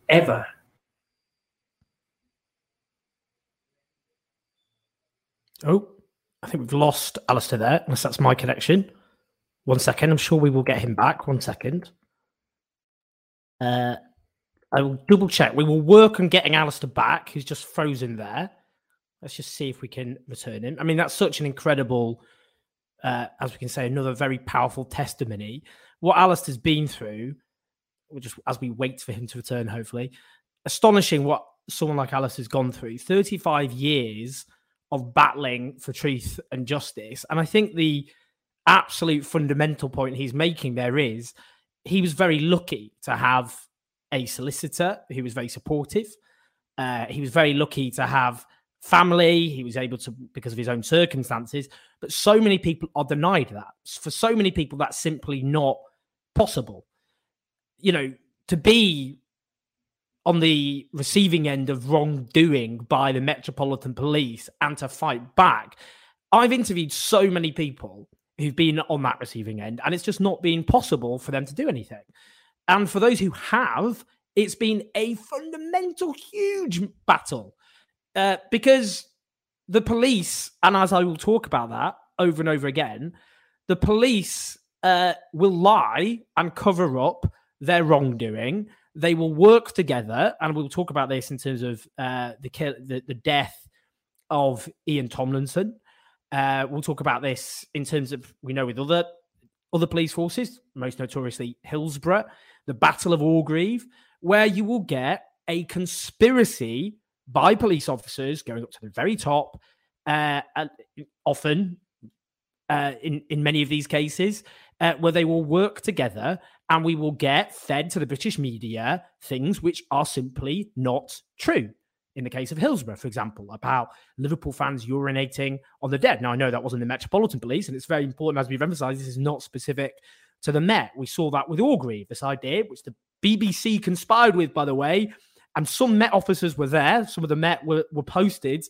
Oh, I think we've lost Alistair there, unless that's my connection. 1 second, I'm sure we will get him back. 1 second. I will double check. We will work on getting Alistair back. He's just frozen there. Let's just see if we can return him. I mean, that's such an incredible, as we can say, another very powerful testimony. What Alistair's been through, just as we wait for him to return, hopefully, astonishing what someone like Alistair's gone through. 35 years of battling for truth and justice. And I think the absolute fundamental point he's making there is he was very lucky to have a solicitor who was very supportive. He was very lucky to have family. He was able to, because of his own circumstances. But so many people are denied that. For so many people, that's simply not possible. To be on the receiving end of wrongdoing by the Metropolitan Police and to fight back. I've interviewed so many people who've been on that receiving end, and it's just not been possible for them to do anything. And for those who have, it's been a fundamental, huge battle because the police, and as I will talk about that over and over again, the police will lie and cover up their wrongdoing. They will work together, and we'll talk about this in terms of the death of Ian Tomlinson. We'll talk about this in terms of, we know, with other police forces, most notoriously Hillsborough, the Battle of Orgreave, where you will get a conspiracy by police officers going up to the very top, and often in many of these cases, where they will work together, and we will get fed to the British media things which are simply not true. In the case of Hillsborough, for example, about Liverpool fans urinating on the dead. Now, I know that wasn't the Metropolitan Police, and it's very important, as we've emphasised, this is not specific to the Met. We saw that with Orgreave, this idea, which the BBC conspired with, by the way, and some Met officers were there. Some of the Met were posted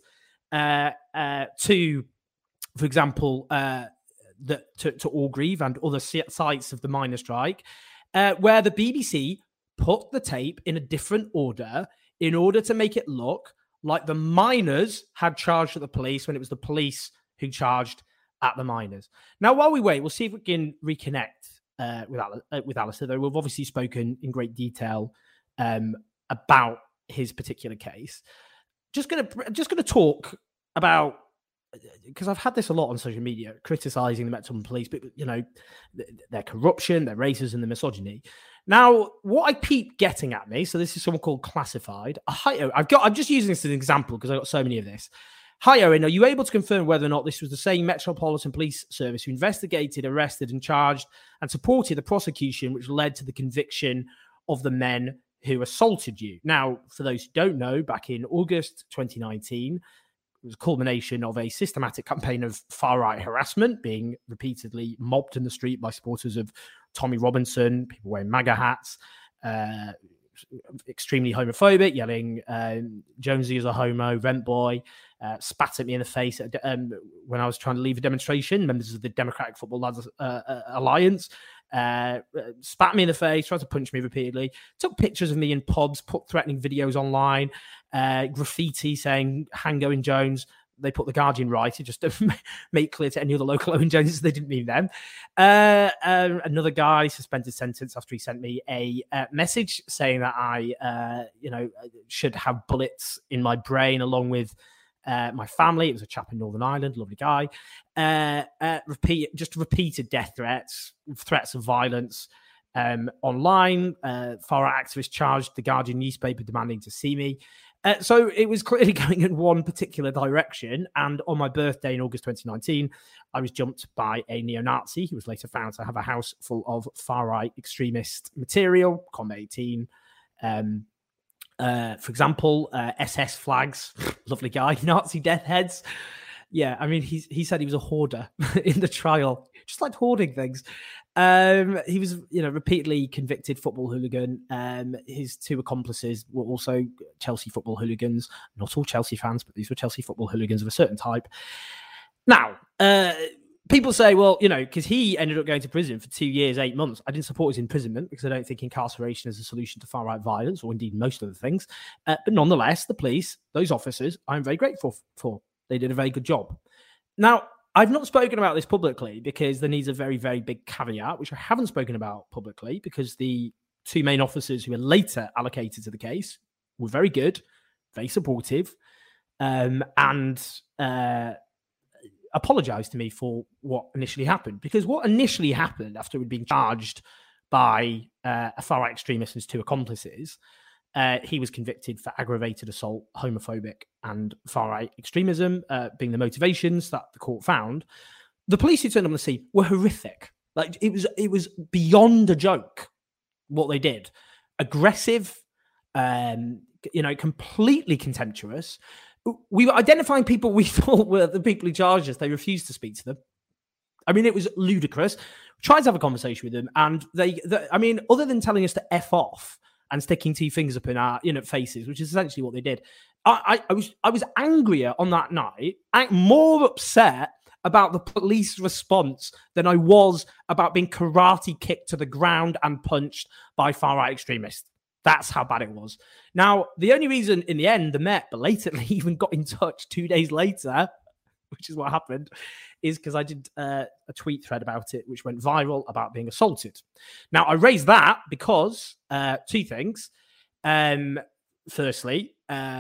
to, for example, to Orgreave and other sites of the miners' strike, where the BBC put the tape in a different order in order to make it look like the miners had charged at the police when it was the police who charged at the miners. Now, while we wait, we'll see if we can reconnect with Alistair, though we've obviously spoken in great detail about his particular case. Just gonna talk about, because I've had this a lot on social media, criticising the Metropolitan Police, but their corruption, their racism, and the misogyny. Now, what I keep getting at me, so this is someone called Classified. I'm just using this as an example because I've got so many of this. Hi, Owen, are you able to confirm whether or not this was the same Metropolitan Police Service who investigated, arrested, and charged and supported the prosecution which led to the conviction of the men who assaulted you? Now, for those who don't know, back in August 2019, it was a culmination of a systematic campaign of far-right harassment, being repeatedly mobbed in the street by supporters of Tommy Robinson, people wearing MAGA hats, extremely homophobic, yelling Jonesy is a homo, rent boy, spat at me in the face when I was trying to leave a demonstration. Members of the Democratic Football Lads Alliance spat me in the face, tried to punch me repeatedly, took pictures of me in pubs, put threatening videos online, graffiti saying hang Owen Jones. They put the Guardian right just to make clear to any other local Owen Joneses they didn't mean them. Another guy suspended sentence after he sent me a message saying that I should have bullets in my brain along with my family. It was a chap in Northern Ireland, lovely guy. Repeated death threats of violence online. Far-right activists charged the Guardian newspaper demanding to see me. So it was clearly going in one particular direction. And on my birthday in August 2019, I was jumped by a neo-Nazi who was later found to have a house full of far-right extremist material, Combat 18. For example, SS flags, lovely guy, Nazi death heads. Yeah, I mean, he said he was a hoarder in the trial, just liked hoarding things. He was, repeatedly convicted football hooligan. His two accomplices were also Chelsea football hooligans. Not all Chelsea fans, but these were Chelsea football hooligans of a certain type. Now, people say, well, because he ended up going to prison for 2 years, 8 months. I didn't support his imprisonment because I don't think incarceration is a solution to far-right violence, or indeed most other things. But nonetheless, the police, those officers, I'm very grateful for. They did a very good job. Now, I've not spoken about this publicly because there needs a very, very big caveat, which I haven't spoken about publicly because the two main officers who were later allocated to the case were very good, very supportive, and apologized to me for what initially happened. Because what initially happened after we'd been charged by a far-right extremist and his two accomplices, he was convicted for aggravated assault, homophobic, and far-right extremism, being the motivations that the court found. The police who turned up on the scene were horrific. Like it was beyond a joke what they did. Aggressive, completely contemptuous. We were identifying people we thought were the people who charged us. They refused to speak to them. I mean, it was ludicrous. We tried to have a conversation with them, and other than telling us to F off and sticking two fingers up in our faces, which is essentially what they did. I was angrier on that night, more upset about the police response than I was about being karate kicked to the ground and punched by far-right extremists. That's how bad it was. Now, the only reason in the end the Met belatedly even got in touch 2 days later which is what happened, is because I did a tweet thread about it, which went viral about being assaulted. Now, I raised that because two things. Firstly,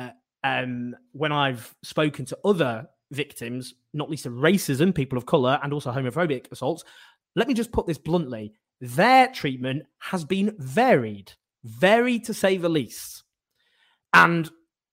when I've spoken to other victims, not least of racism, people of color, and also homophobic assaults, let me just put this bluntly. Their treatment has been varied to say the least. And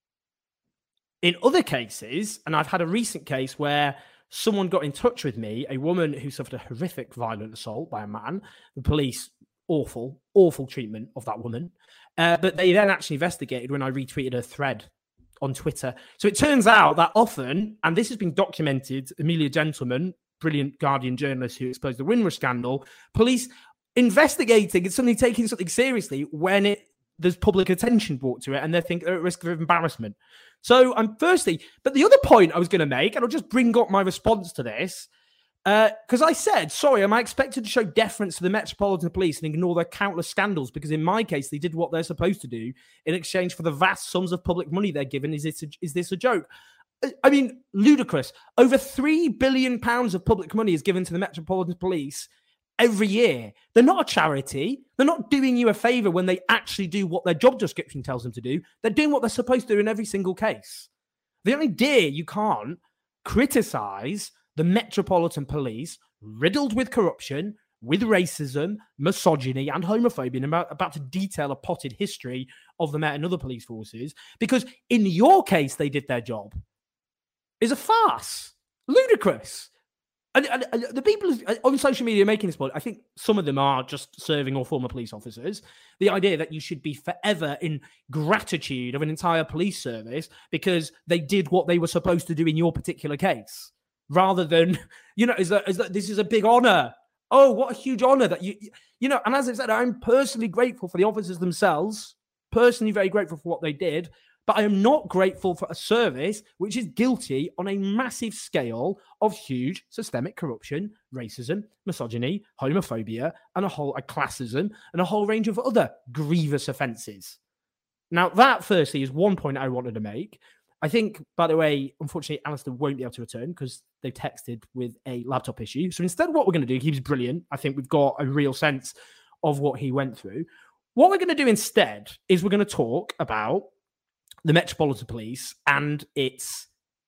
in other cases, and I've had a recent case where someone got in touch with me, a woman who suffered a horrific violent assault by a man. The police, awful treatment of that woman. But they then actually investigated when I retweeted a thread on Twitter. So it turns out that often, and this has been documented, Amelia Gentleman, brilliant Guardian journalist who exposed the Windrush scandal, police investigating and suddenly taking something seriously when there's public attention brought to it and they think they're at risk of embarrassment. So but the other point I was going to make, and I'll just bring up my response to this, because I said, sorry, am I expected to show deference to the Metropolitan Police and ignore their countless scandals? Because in my case, they did what they're supposed to do in exchange for the vast sums of public money they're given. Is this a joke? I mean, ludicrous. Over £3 billion of public money is given to the Metropolitan Police every year. They're not a charity. They're not doing you a favor when they actually do what their job description tells them to do. They're doing what they're supposed to do in every single case. The only day you can't criticize the Metropolitan Police, riddled with corruption, with racism, misogyny, and homophobia, and about to detail a potted history of the Met and other police forces, because in your case, they did their job, is a farce. Ludicrous. And the people on social media making this point, I think some of them are just serving or former police officers. The idea that you should be forever in gratitude of an entire police service because they did what they were supposed to do in your particular case, rather than, is that this is a big honor. Oh, what a huge honor that and as I said, I'm personally grateful for the officers themselves, personally very grateful for what they did. But I am not grateful for a service which is guilty on a massive scale of huge systemic corruption, racism, misogyny, homophobia, and a classism, and a whole range of other grievous offences. Now, that firstly is one point I wanted to make. I think, by the way, unfortunately, Alistair won't be able to return because they texted with a laptop issue. So instead, what we're going to do, he was brilliant. I think we've got a real sense of what he went through. What we're going to do instead is we're going to talk about the Metropolitan Police and its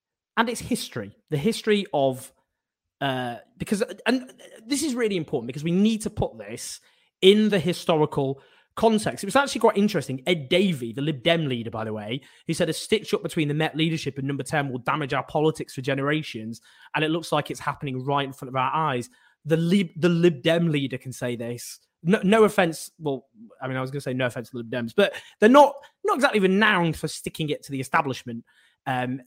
history, the history of because this is really important because we need to put this in the historical context. It was actually quite interesting. Ed Davey, the Lib Dem leader, by the way, who said a stitch up between the Met leadership and Number 10 will damage our politics for generations, and it looks like it's happening right in front of our eyes. The Lib Dem leader can say this. No offense. Well, I mean, I was going to say no offense to the Lib Dems, but they're not exactly renowned for sticking it to the establishment. And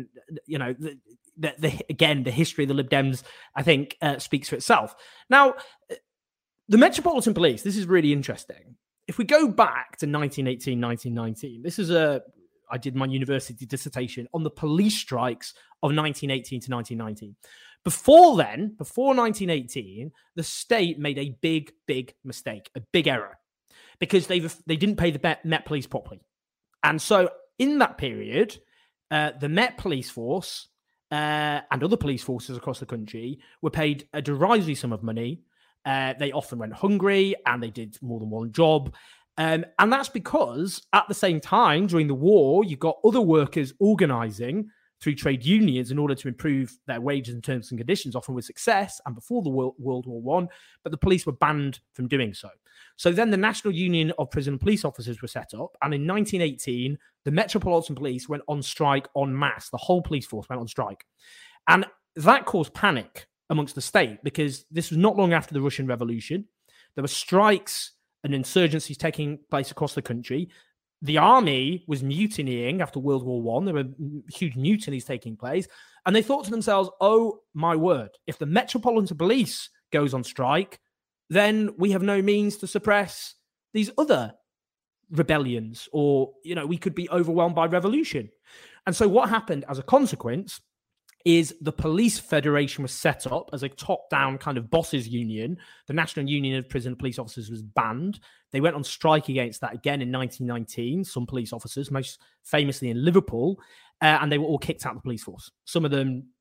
again, the history of the Lib Dems, I think, speaks for itself. Now, the Metropolitan Police. This is really interesting. If we go back to 1918, 1919, this is I did my university dissertation on the police strikes of 1918 to 1919. Before then, before 1918, the state made a big mistake, a big error, because they didn't pay the Met Police properly. And so in that period, the Met Police Force and other police forces across the country were paid a derisory sum of money. They often went hungry and they did more than one job. And that's because at the same time, during the war, you got other workers organising through trade unions in order to improve their wages and terms and conditions, often with success, and before the World War I, but the police were banned from doing so. So then the National Union of Prison and Police Officers were set up, and in 1918, the Metropolitan Police went on strike en masse. The whole police force went on strike. And that caused panic amongst the state, because this was not long after the Russian Revolution. There were strikes and insurgencies taking place across the country. The army was mutinying after World War I. There were huge mutinies taking place. And they thought to themselves, oh, my word, if the Metropolitan Police goes on strike, then we have no means to suppress these other rebellions, or, we could be overwhelmed by revolution. And so what happened as a consequence is the Police Federation was set up as a top-down kind of bosses union. The National Union of Prison and Police Officers was banned. They went on strike against that again in 1919, some police officers, most famously in Liverpool, and they were all kicked out of the police force. Some of them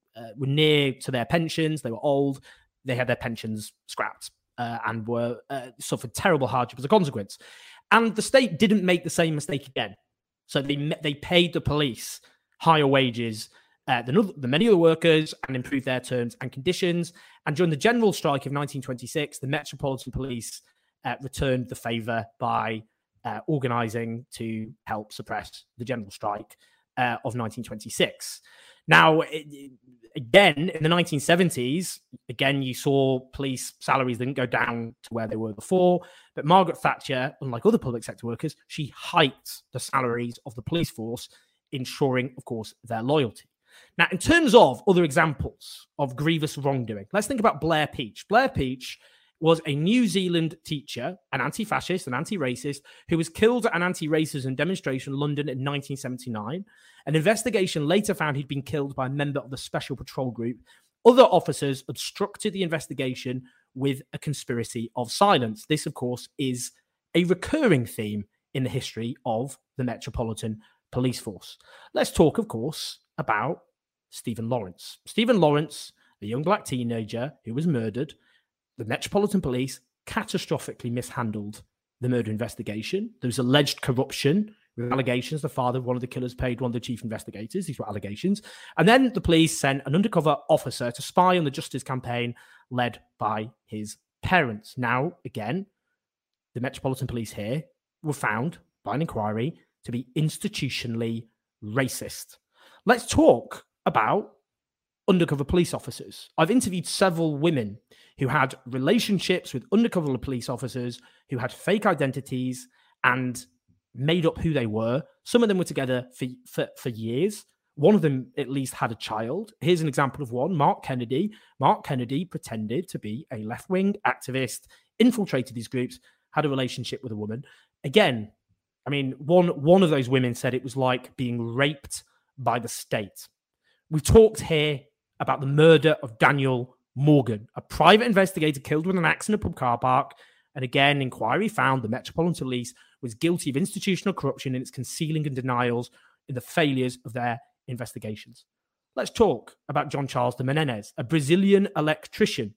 were near to their pensions. They were old. They had their pensions scrapped and were suffered terrible hardship as a consequence. And the state didn't make the same mistake again. So they paid the police higher wages than many other workers and improved their terms and conditions. And during the general strike of 1926, the Metropolitan Police returned the favour by organising to help suppress the general strike of 1926. Now, again, in the 1970s, again, you saw police salaries didn't go down to where they were before. But Margaret Thatcher, unlike other public sector workers, she hiked the salaries of the police force, ensuring, of course, their loyalty. Now, in terms of other examples of grievous wrongdoing, let's think about Blair Peach. Blair Peach was a New Zealand teacher, an anti-fascist, an anti-racist, who was killed at an anti-racism demonstration in London in 1979. An investigation later found he'd been killed by a member of the Special Patrol Group. Other officers obstructed the investigation with a conspiracy of silence. This, of course, is a recurring theme in the history of the Metropolitan Police Force. Let's talk, of course, about Stephen Lawrence. Stephen Lawrence, a young black teenager who was murdered. The Metropolitan Police catastrophically mishandled the murder investigation. There was alleged corruption with allegations. The father of one of the killers paid one of the chief investigators. These were allegations. And then the police sent an undercover officer to spy on the Justice campaign led by his parents. Now, again, the Metropolitan Police here were found by an inquiry to be institutionally racist. Let's talk about undercover police officers. I've interviewed several women who had relationships with undercover police officers who had fake identities and made up who they were. Some of them were together for years. One of them at least had a child. Here's an example of one, Mark Kennedy. Mark Kennedy pretended to be a left-wing activist, infiltrated these groups, had a relationship with a woman. Again, I mean, one of those women said it was like being raped by the state. We've talked here about the murder of Daniel Morgan, a private investigator killed with an axe in a pub car park. And again, inquiry found the Metropolitan Police was guilty of institutional corruption in its concealing and denials in the failures of their investigations. Let's talk about John Charles de Menezes, a Brazilian electrician.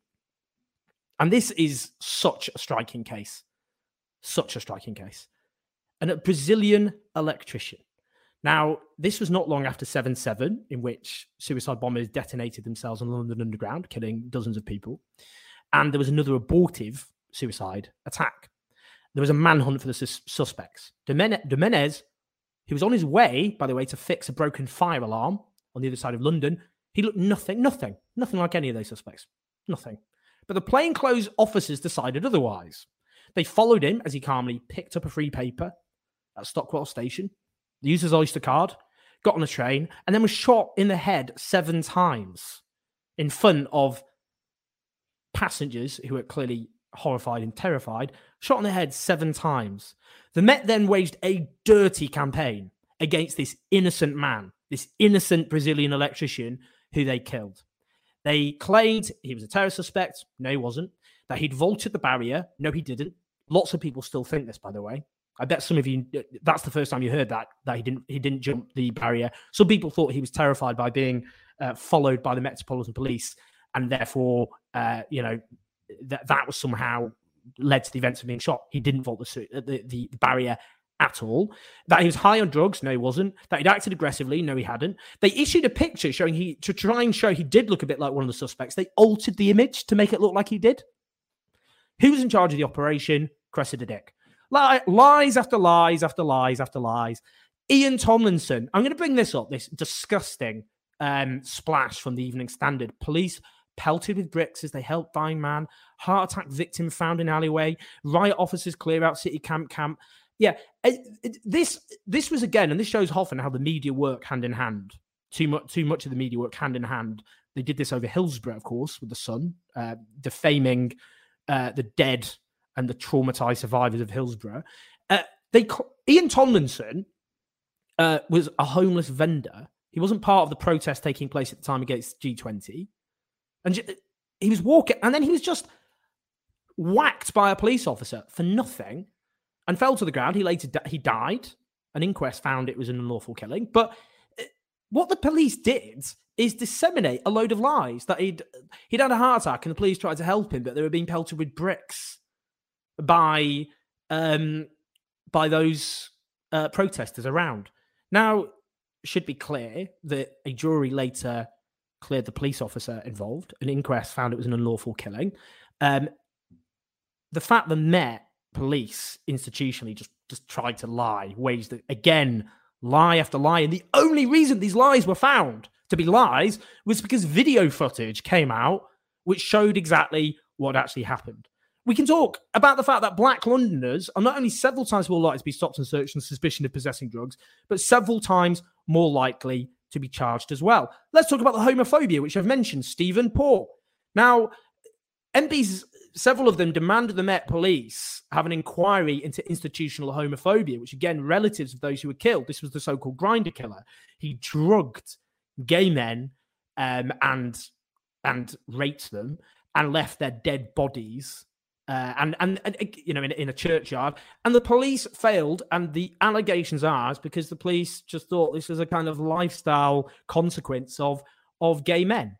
And this is such a striking case. Such a striking case. And a Brazilian electrician. Now, this was not long after 7/7, in which suicide bombers detonated themselves on the London Underground, killing dozens of people. And there was another abortive suicide attack. There was a manhunt for the suspects. De Menezes, he was on his way, by the way, to fix a broken fire alarm on the other side of London. He looked nothing like any of those suspects. Nothing. But the plainclothes officers decided otherwise. They followed him as he calmly picked up a free paper at Stockwell Station, used his Oyster card, got on a train, and then was shot in the head 7 times in front of passengers who were clearly horrified and terrified, shot in the head 7 times. The Met then waged a dirty campaign against this innocent man, this innocent Brazilian electrician who they killed. They claimed he was a terror suspect. No, he wasn't. That he'd vaulted the barrier. No, he didn't. Lots of people still think this, by the way. I bet some of you, that's the first time you heard that he didn't jump the barrier. Some people thought he was terrified by being followed by the Metropolitan Police, and therefore, that was somehow led to the events of being shot. He didn't vault the barrier at all. That he was high on drugs? No, he wasn't. That he'd acted aggressively? No, he hadn't. They issued a picture showing to try and show he did look a bit like one of the suspects. They altered the image to make it look like he did. Who was in charge of the operation? Cressida Dick. Lies after lies after lies after lies. Ian Tomlinson. I'm going to bring this up, this disgusting splash from the Evening Standard. Police pelted with bricks as they helped dying man. Heart attack victim found in alleyway. Riot officers clear out city camp. Yeah, this was again, and this shows often how the media work hand in hand. Too much of the media work hand in hand. They did this over Hillsborough, of course, with the Sun, defaming the dead and the traumatized survivors of Hillsborough. Ian Tomlinson was a homeless vendor. He wasn't part of the protest taking place at the time against G20. And he was walking, and then he was just whacked by a police officer for nothing and fell to the ground. He died. An inquest found it was an unlawful killing. But what the police did is disseminate a load of lies that he'd had a heart attack and the police tried to help him, but they were being pelted with bricks by those protesters around. Now, it should be clear that a jury later cleared the police officer involved. An inquest found it was an unlawful killing. The fact the Met Police institutionally just tried to lie, ways that, again, lie after lie. And the only reason these lies were found to be lies was because video footage came out which showed exactly what actually happened. We can talk about the fact that black Londoners are not only several times more likely to be stopped and searched on suspicion of possessing drugs, but several times more likely to be charged as well. Let's talk about the homophobia, which I've mentioned. Stephen Paul. Now, MPs, several of them demanded the Met Police have an inquiry into institutional homophobia, which again, relatives of those who were killed. This was the so-called Grindr killer. He drugged gay men and raped them and left their dead bodies in a churchyard. And the police failed, and the allegations are because the police just thought this was a kind of lifestyle consequence of gay men.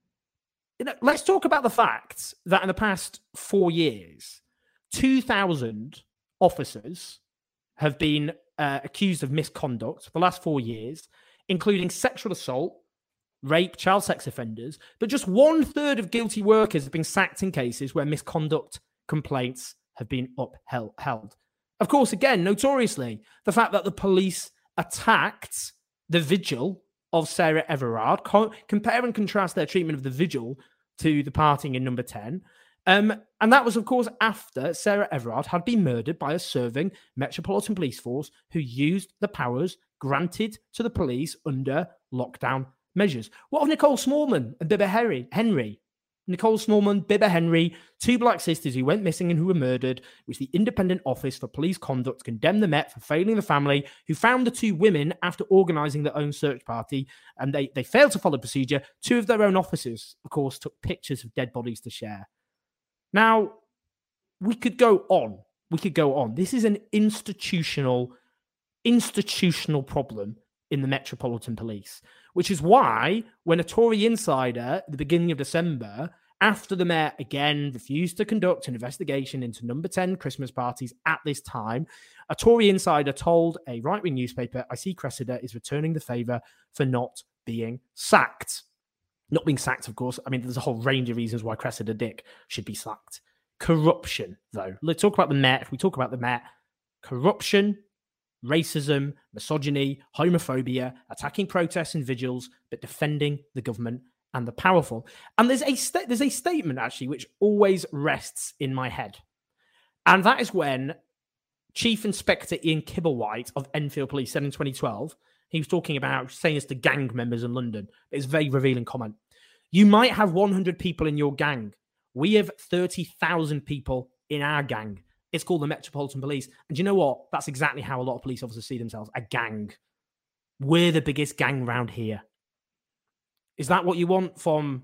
Let's talk about the fact that in the past 4 years, 2,000 officers have been accused of misconduct for the last 4 years, including sexual assault, rape, child sex offenders. But just 1/3 of guilty workers have been sacked in cases where misconduct complaints have been upheld. Of course, again, notoriously, the fact that the police attacked the vigil of Sarah Everard, compare and contrast their treatment of the vigil to the parting in Number 10. And that was, of course, after Sarah Everard had been murdered by a serving Metropolitan Police Force who used the powers granted to the police under lockdown measures. What of Nicole Smallman and Bibba Henry? Nicole Smallman, Bibba Henry, two black sisters who went missing and who were murdered, which the Independent Office for Police Conduct condemned the Met for failing the family, who found the two women after organising their own search party, and they failed to follow procedure. Two of their own officers, of course, took pictures of dead bodies to share. Now, we could go on. This is an institutional problem in the Metropolitan Police, which is why when a Tory insider at the beginning of December, after the Met again refused to conduct an investigation into Number 10 Christmas parties at this time, a Tory insider told a right-wing newspaper, I see Cressida is returning the favour for not being sacked. Not being sacked, of course. I mean, there's a whole range of reasons why Cressida Dick should be sacked. Corruption, though. Let's talk about the Met. If we talk about the Met, corruption, racism, misogyny, homophobia, attacking protests and vigils, but defending the government and the powerful. And there's a statement, actually, which always rests in my head. And that is when Chief Inspector Ian Kibblewhite of Enfield Police said in 2012, he was talking about saying this to gang members in London. It's a very revealing comment. You might have 100 people in your gang. We have 30,000 people in our gang. It's called the Metropolitan Police. And do you know what? That's exactly how a lot of police officers see themselves, a gang. We're the biggest gang around here. Is that what you want from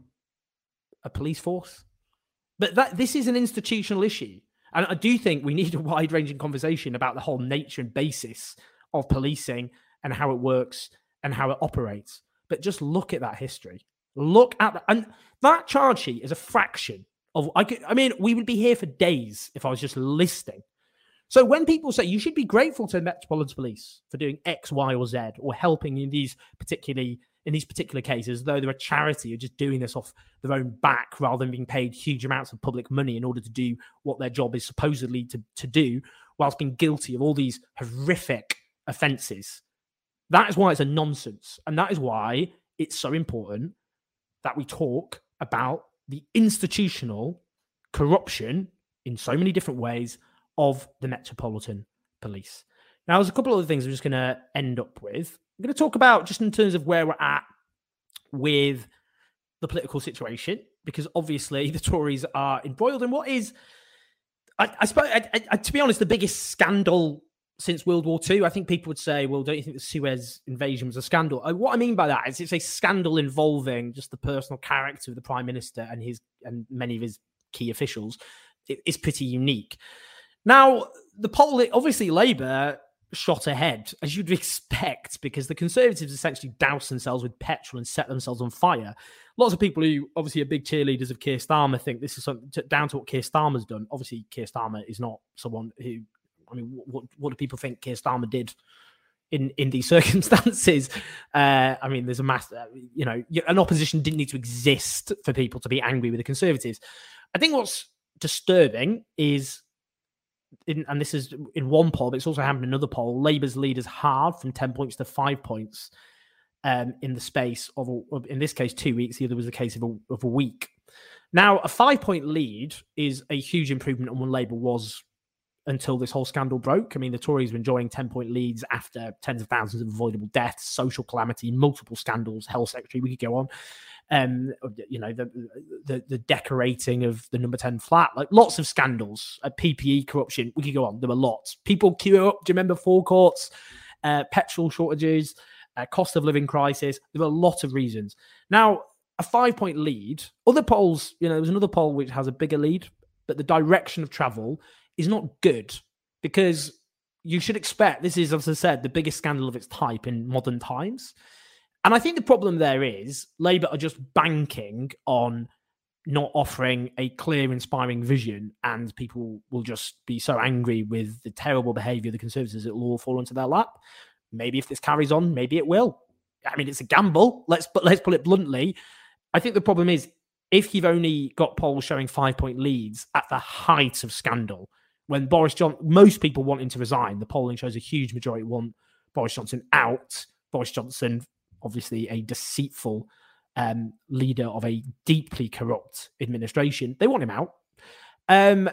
a police force? But this is an institutional issue. And I do think we need a wide-ranging conversation about the whole nature and basis of policing and how it works and how it operates. But just look at that history. Look at that. And that charge sheet is a fraction of... we would be here for days if I was just listing. So when people say you should be grateful to the Metropolitan Police for doing X, Y, or Z, or helping in these particular cases, though they're a charity or just doing this off their own back rather than being paid huge amounts of public money in order to do what their job is supposedly to do, whilst being guilty of all these horrific offences. That is why it's a nonsense. And that is why it's so important that we talk about the institutional corruption in so many different ways of the Metropolitan Police. Now, there's a couple of other things I'm just going to end up with. I'm going to talk about just in terms of where we're at with the political situation, because obviously the Tories are embroiled in what is, I suppose, to be honest, the biggest scandal since World War II. I think people would say, well, don't you think the Suez invasion was a scandal? What I mean by that is it's a scandal involving just the personal character of the Prime Minister and many of his key officials. It's pretty unique. Now, obviously Labour shot ahead, as you'd expect, because the Conservatives essentially doused themselves with petrol and set themselves on fire. Lots of people who obviously are big cheerleaders of Keir Starmer think this is down to what Keir Starmer's done. Obviously, Keir Starmer is not someone who, I mean, what do people think Keir Starmer did in these circumstances? I mean, there's a mass, an opposition didn't need to exist for people to be angry with the Conservatives. I think what's disturbing is, and this is in one poll, but it's also happened in another poll, Labour's lead is halved from 10 points to 5 points in the space of, in this case, 2 weeks. The other was the case of a week. Now, a 5-point lead is a huge improvement on what Labour was until this whole scandal broke. I mean, the Tories were enjoying 10-point leads after tens of thousands of avoidable deaths, social calamity, multiple scandals, Health Secretary, we could go on. The decorating of the number 10 flat, like lots of scandals, PPE corruption, we could go on. There were lots. People queue up. Do you remember forecourts, petrol shortages, cost of living crisis? There were a lot of reasons. Now, a 5-point lead, other polls, there was another poll which has a bigger lead, but the direction of travel is not good, because you should expect, this is, as I said, the biggest scandal of its type in modern times. And I think the problem there is Labour are just banking on not offering a clear, inspiring vision, and people will just be so angry with the terrible behaviour of the Conservatives, it will all fall into their lap. Maybe if this carries on, maybe it will. I mean, it's a gamble. Let's put it bluntly. I think the problem is, if you've only got polls showing 5-point leads at the height of scandal, when most people want him to resign, the polling shows a huge majority want Boris Johnson out. Boris Johnson, obviously a deceitful leader of a deeply corrupt administration. They want him out. And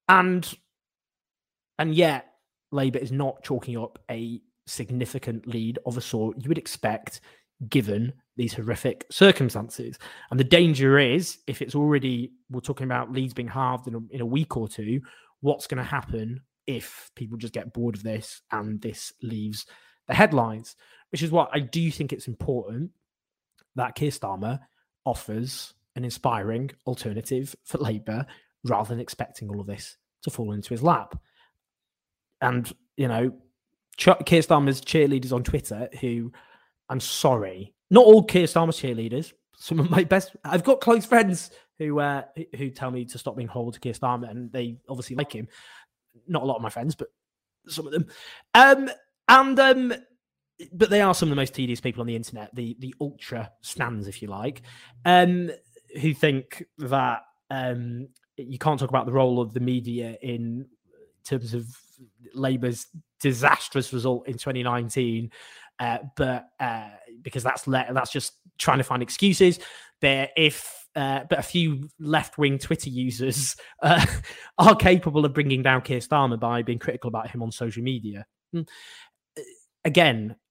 yet Labour is not chalking up a significant lead of a sort you would expect given these horrific circumstances. And the danger is, if it's already, we're talking about leads being halved in a week or two, what's going to happen if people just get bored of this and this leaves the headlines? Which is what I do think it's important that Keir Starmer offers an inspiring alternative for Labour rather than expecting all of this to fall into his lap. And, Keir Starmer's cheerleaders on Twitter, who, I'm sorry, not all Keir Starmer's cheerleaders, some of my best, I've got close friends who tell me to stop being horrible to Keir Starmer, and they obviously like him. Not a lot of my friends, but some of them. But they are some of the most tedious people on the internet, the ultra stans, if you like, who think that you can't talk about the role of the media in terms of Labour's disastrous result in 2019, but because that's just trying to find excuses. But a few left-wing Twitter users are capable of bringing down Keir Starmer by being critical about him on social media. Again,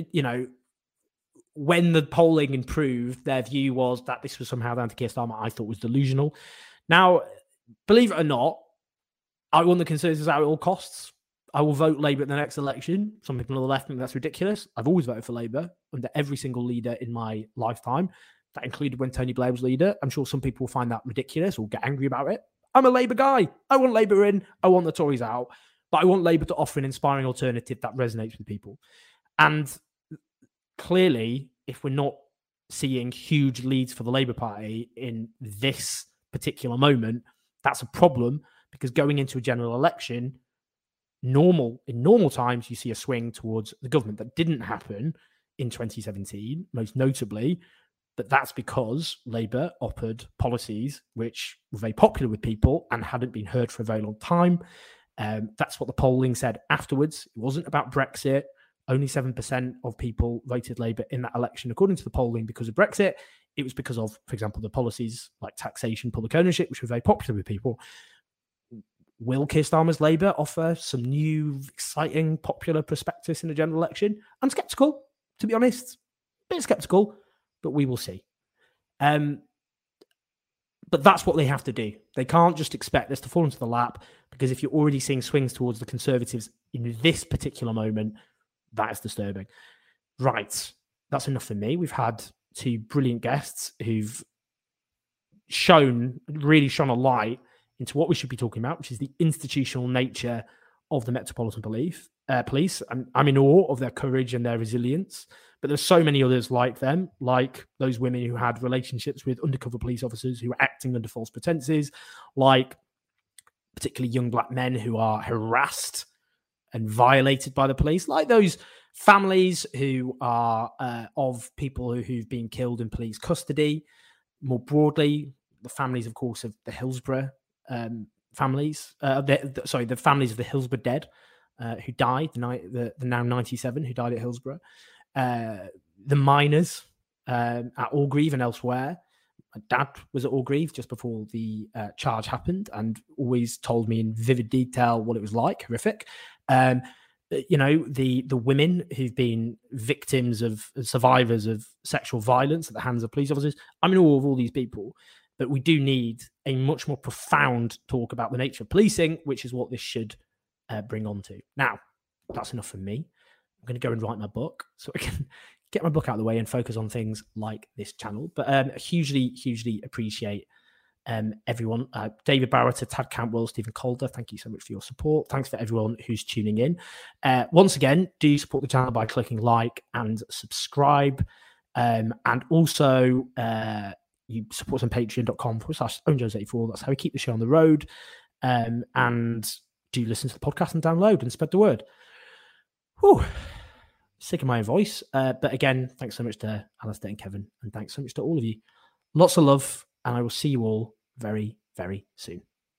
when the polling improved, their view was that this was somehow down to Keir Starmer. I thought was delusional. Now, believe it or not, I want the Conservatives out at all costs. I will vote Labour at the next election. Some people on the left think that's ridiculous. I've always voted for Labour under every single leader in my lifetime. That included when Tony Blair was leader. I'm sure some people will find that ridiculous or get angry about it. I'm a Labour guy. I want Labour in. I want the Tories out. But I want Labour to offer an inspiring alternative that resonates with people. And clearly, if we're not seeing huge leads for the Labour Party in this particular moment, that's a problem, because going into a general election, in normal times, you see a swing towards the government. That didn't happen in 2017, most notably, but that's because Labour offered policies which were very popular with people and hadn't been heard for a very long time. That's what the polling said afterwards. It wasn't about Brexit. Only 7% of people voted Labour in that election, according to the polling, because of Brexit. It was because of, for example, the policies like taxation, public ownership, which were very popular with people. Will Keir Starmer's Labour offer some new, exciting, popular prospectus in the general election? I'm sceptical, to be honest. A bit sceptical, but we will see. But that's what they have to do. They can't just expect this to fall into the lap, because if you're already seeing swings towards the Conservatives in this particular moment, that is disturbing. Right. That's enough for me. We've had two brilliant guests who've really shone a light into what we should be talking about, which is the institutional nature of the Metropolitan Police, police. I'm in awe of their courage and their resilience. But there's so many others like them, like those women who had relationships with undercover police officers who were acting under false pretenses, like particularly young black men who are harassed and violated by the police, like those families who are of people who've been killed in police custody. More broadly, the families, of course, of the Hillsborough families, the families of the Hillsborough dead who died, the now 97 who died at Hillsborough. The miners at Orgreave and elsewhere. My dad was at Orgreave just before the charge happened and always told me in vivid detail what it was like. Horrific. The women who've been victims of survivors of sexual violence at the hands of police officers. I'm in awe of all these people, but we do need a much more profound talk about the nature of policing, which is what this should bring on to. Now, that's enough from me. I'm going to go and write my book so I can get my book out of the way and focus on things like this channel. But hugely appreciate everyone. David Barrett, Tad Campbell, Stephen Calder, thank you so much for your support. Thanks for everyone who's tuning in. Once again, do support the channel by clicking like and subscribe. And also, you support us on patreon.com/OwenJones84. That's how we keep the show on the road. And do listen to the podcast and download and spread the word. Whew. Sick of my own voice. But again, thanks so much to Alistair and Kevin. And thanks so much to all of you. Lots of love. And I will see you all very, very soon.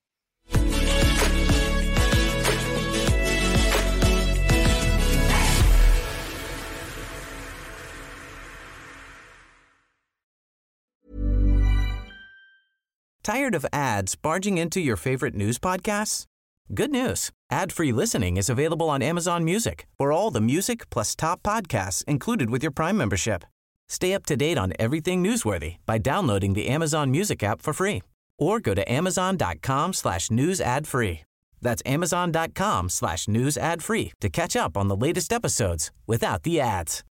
Tired of ads barging into your favorite news podcasts? Good news. Ad-free listening is available on Amazon Music for all the music plus top podcasts included with your Prime membership. Stay up to date on everything newsworthy by downloading the Amazon Music app for free or go to amazon.com/news ad free. That's amazon.com/news ad free to catch up on the latest episodes without the ads.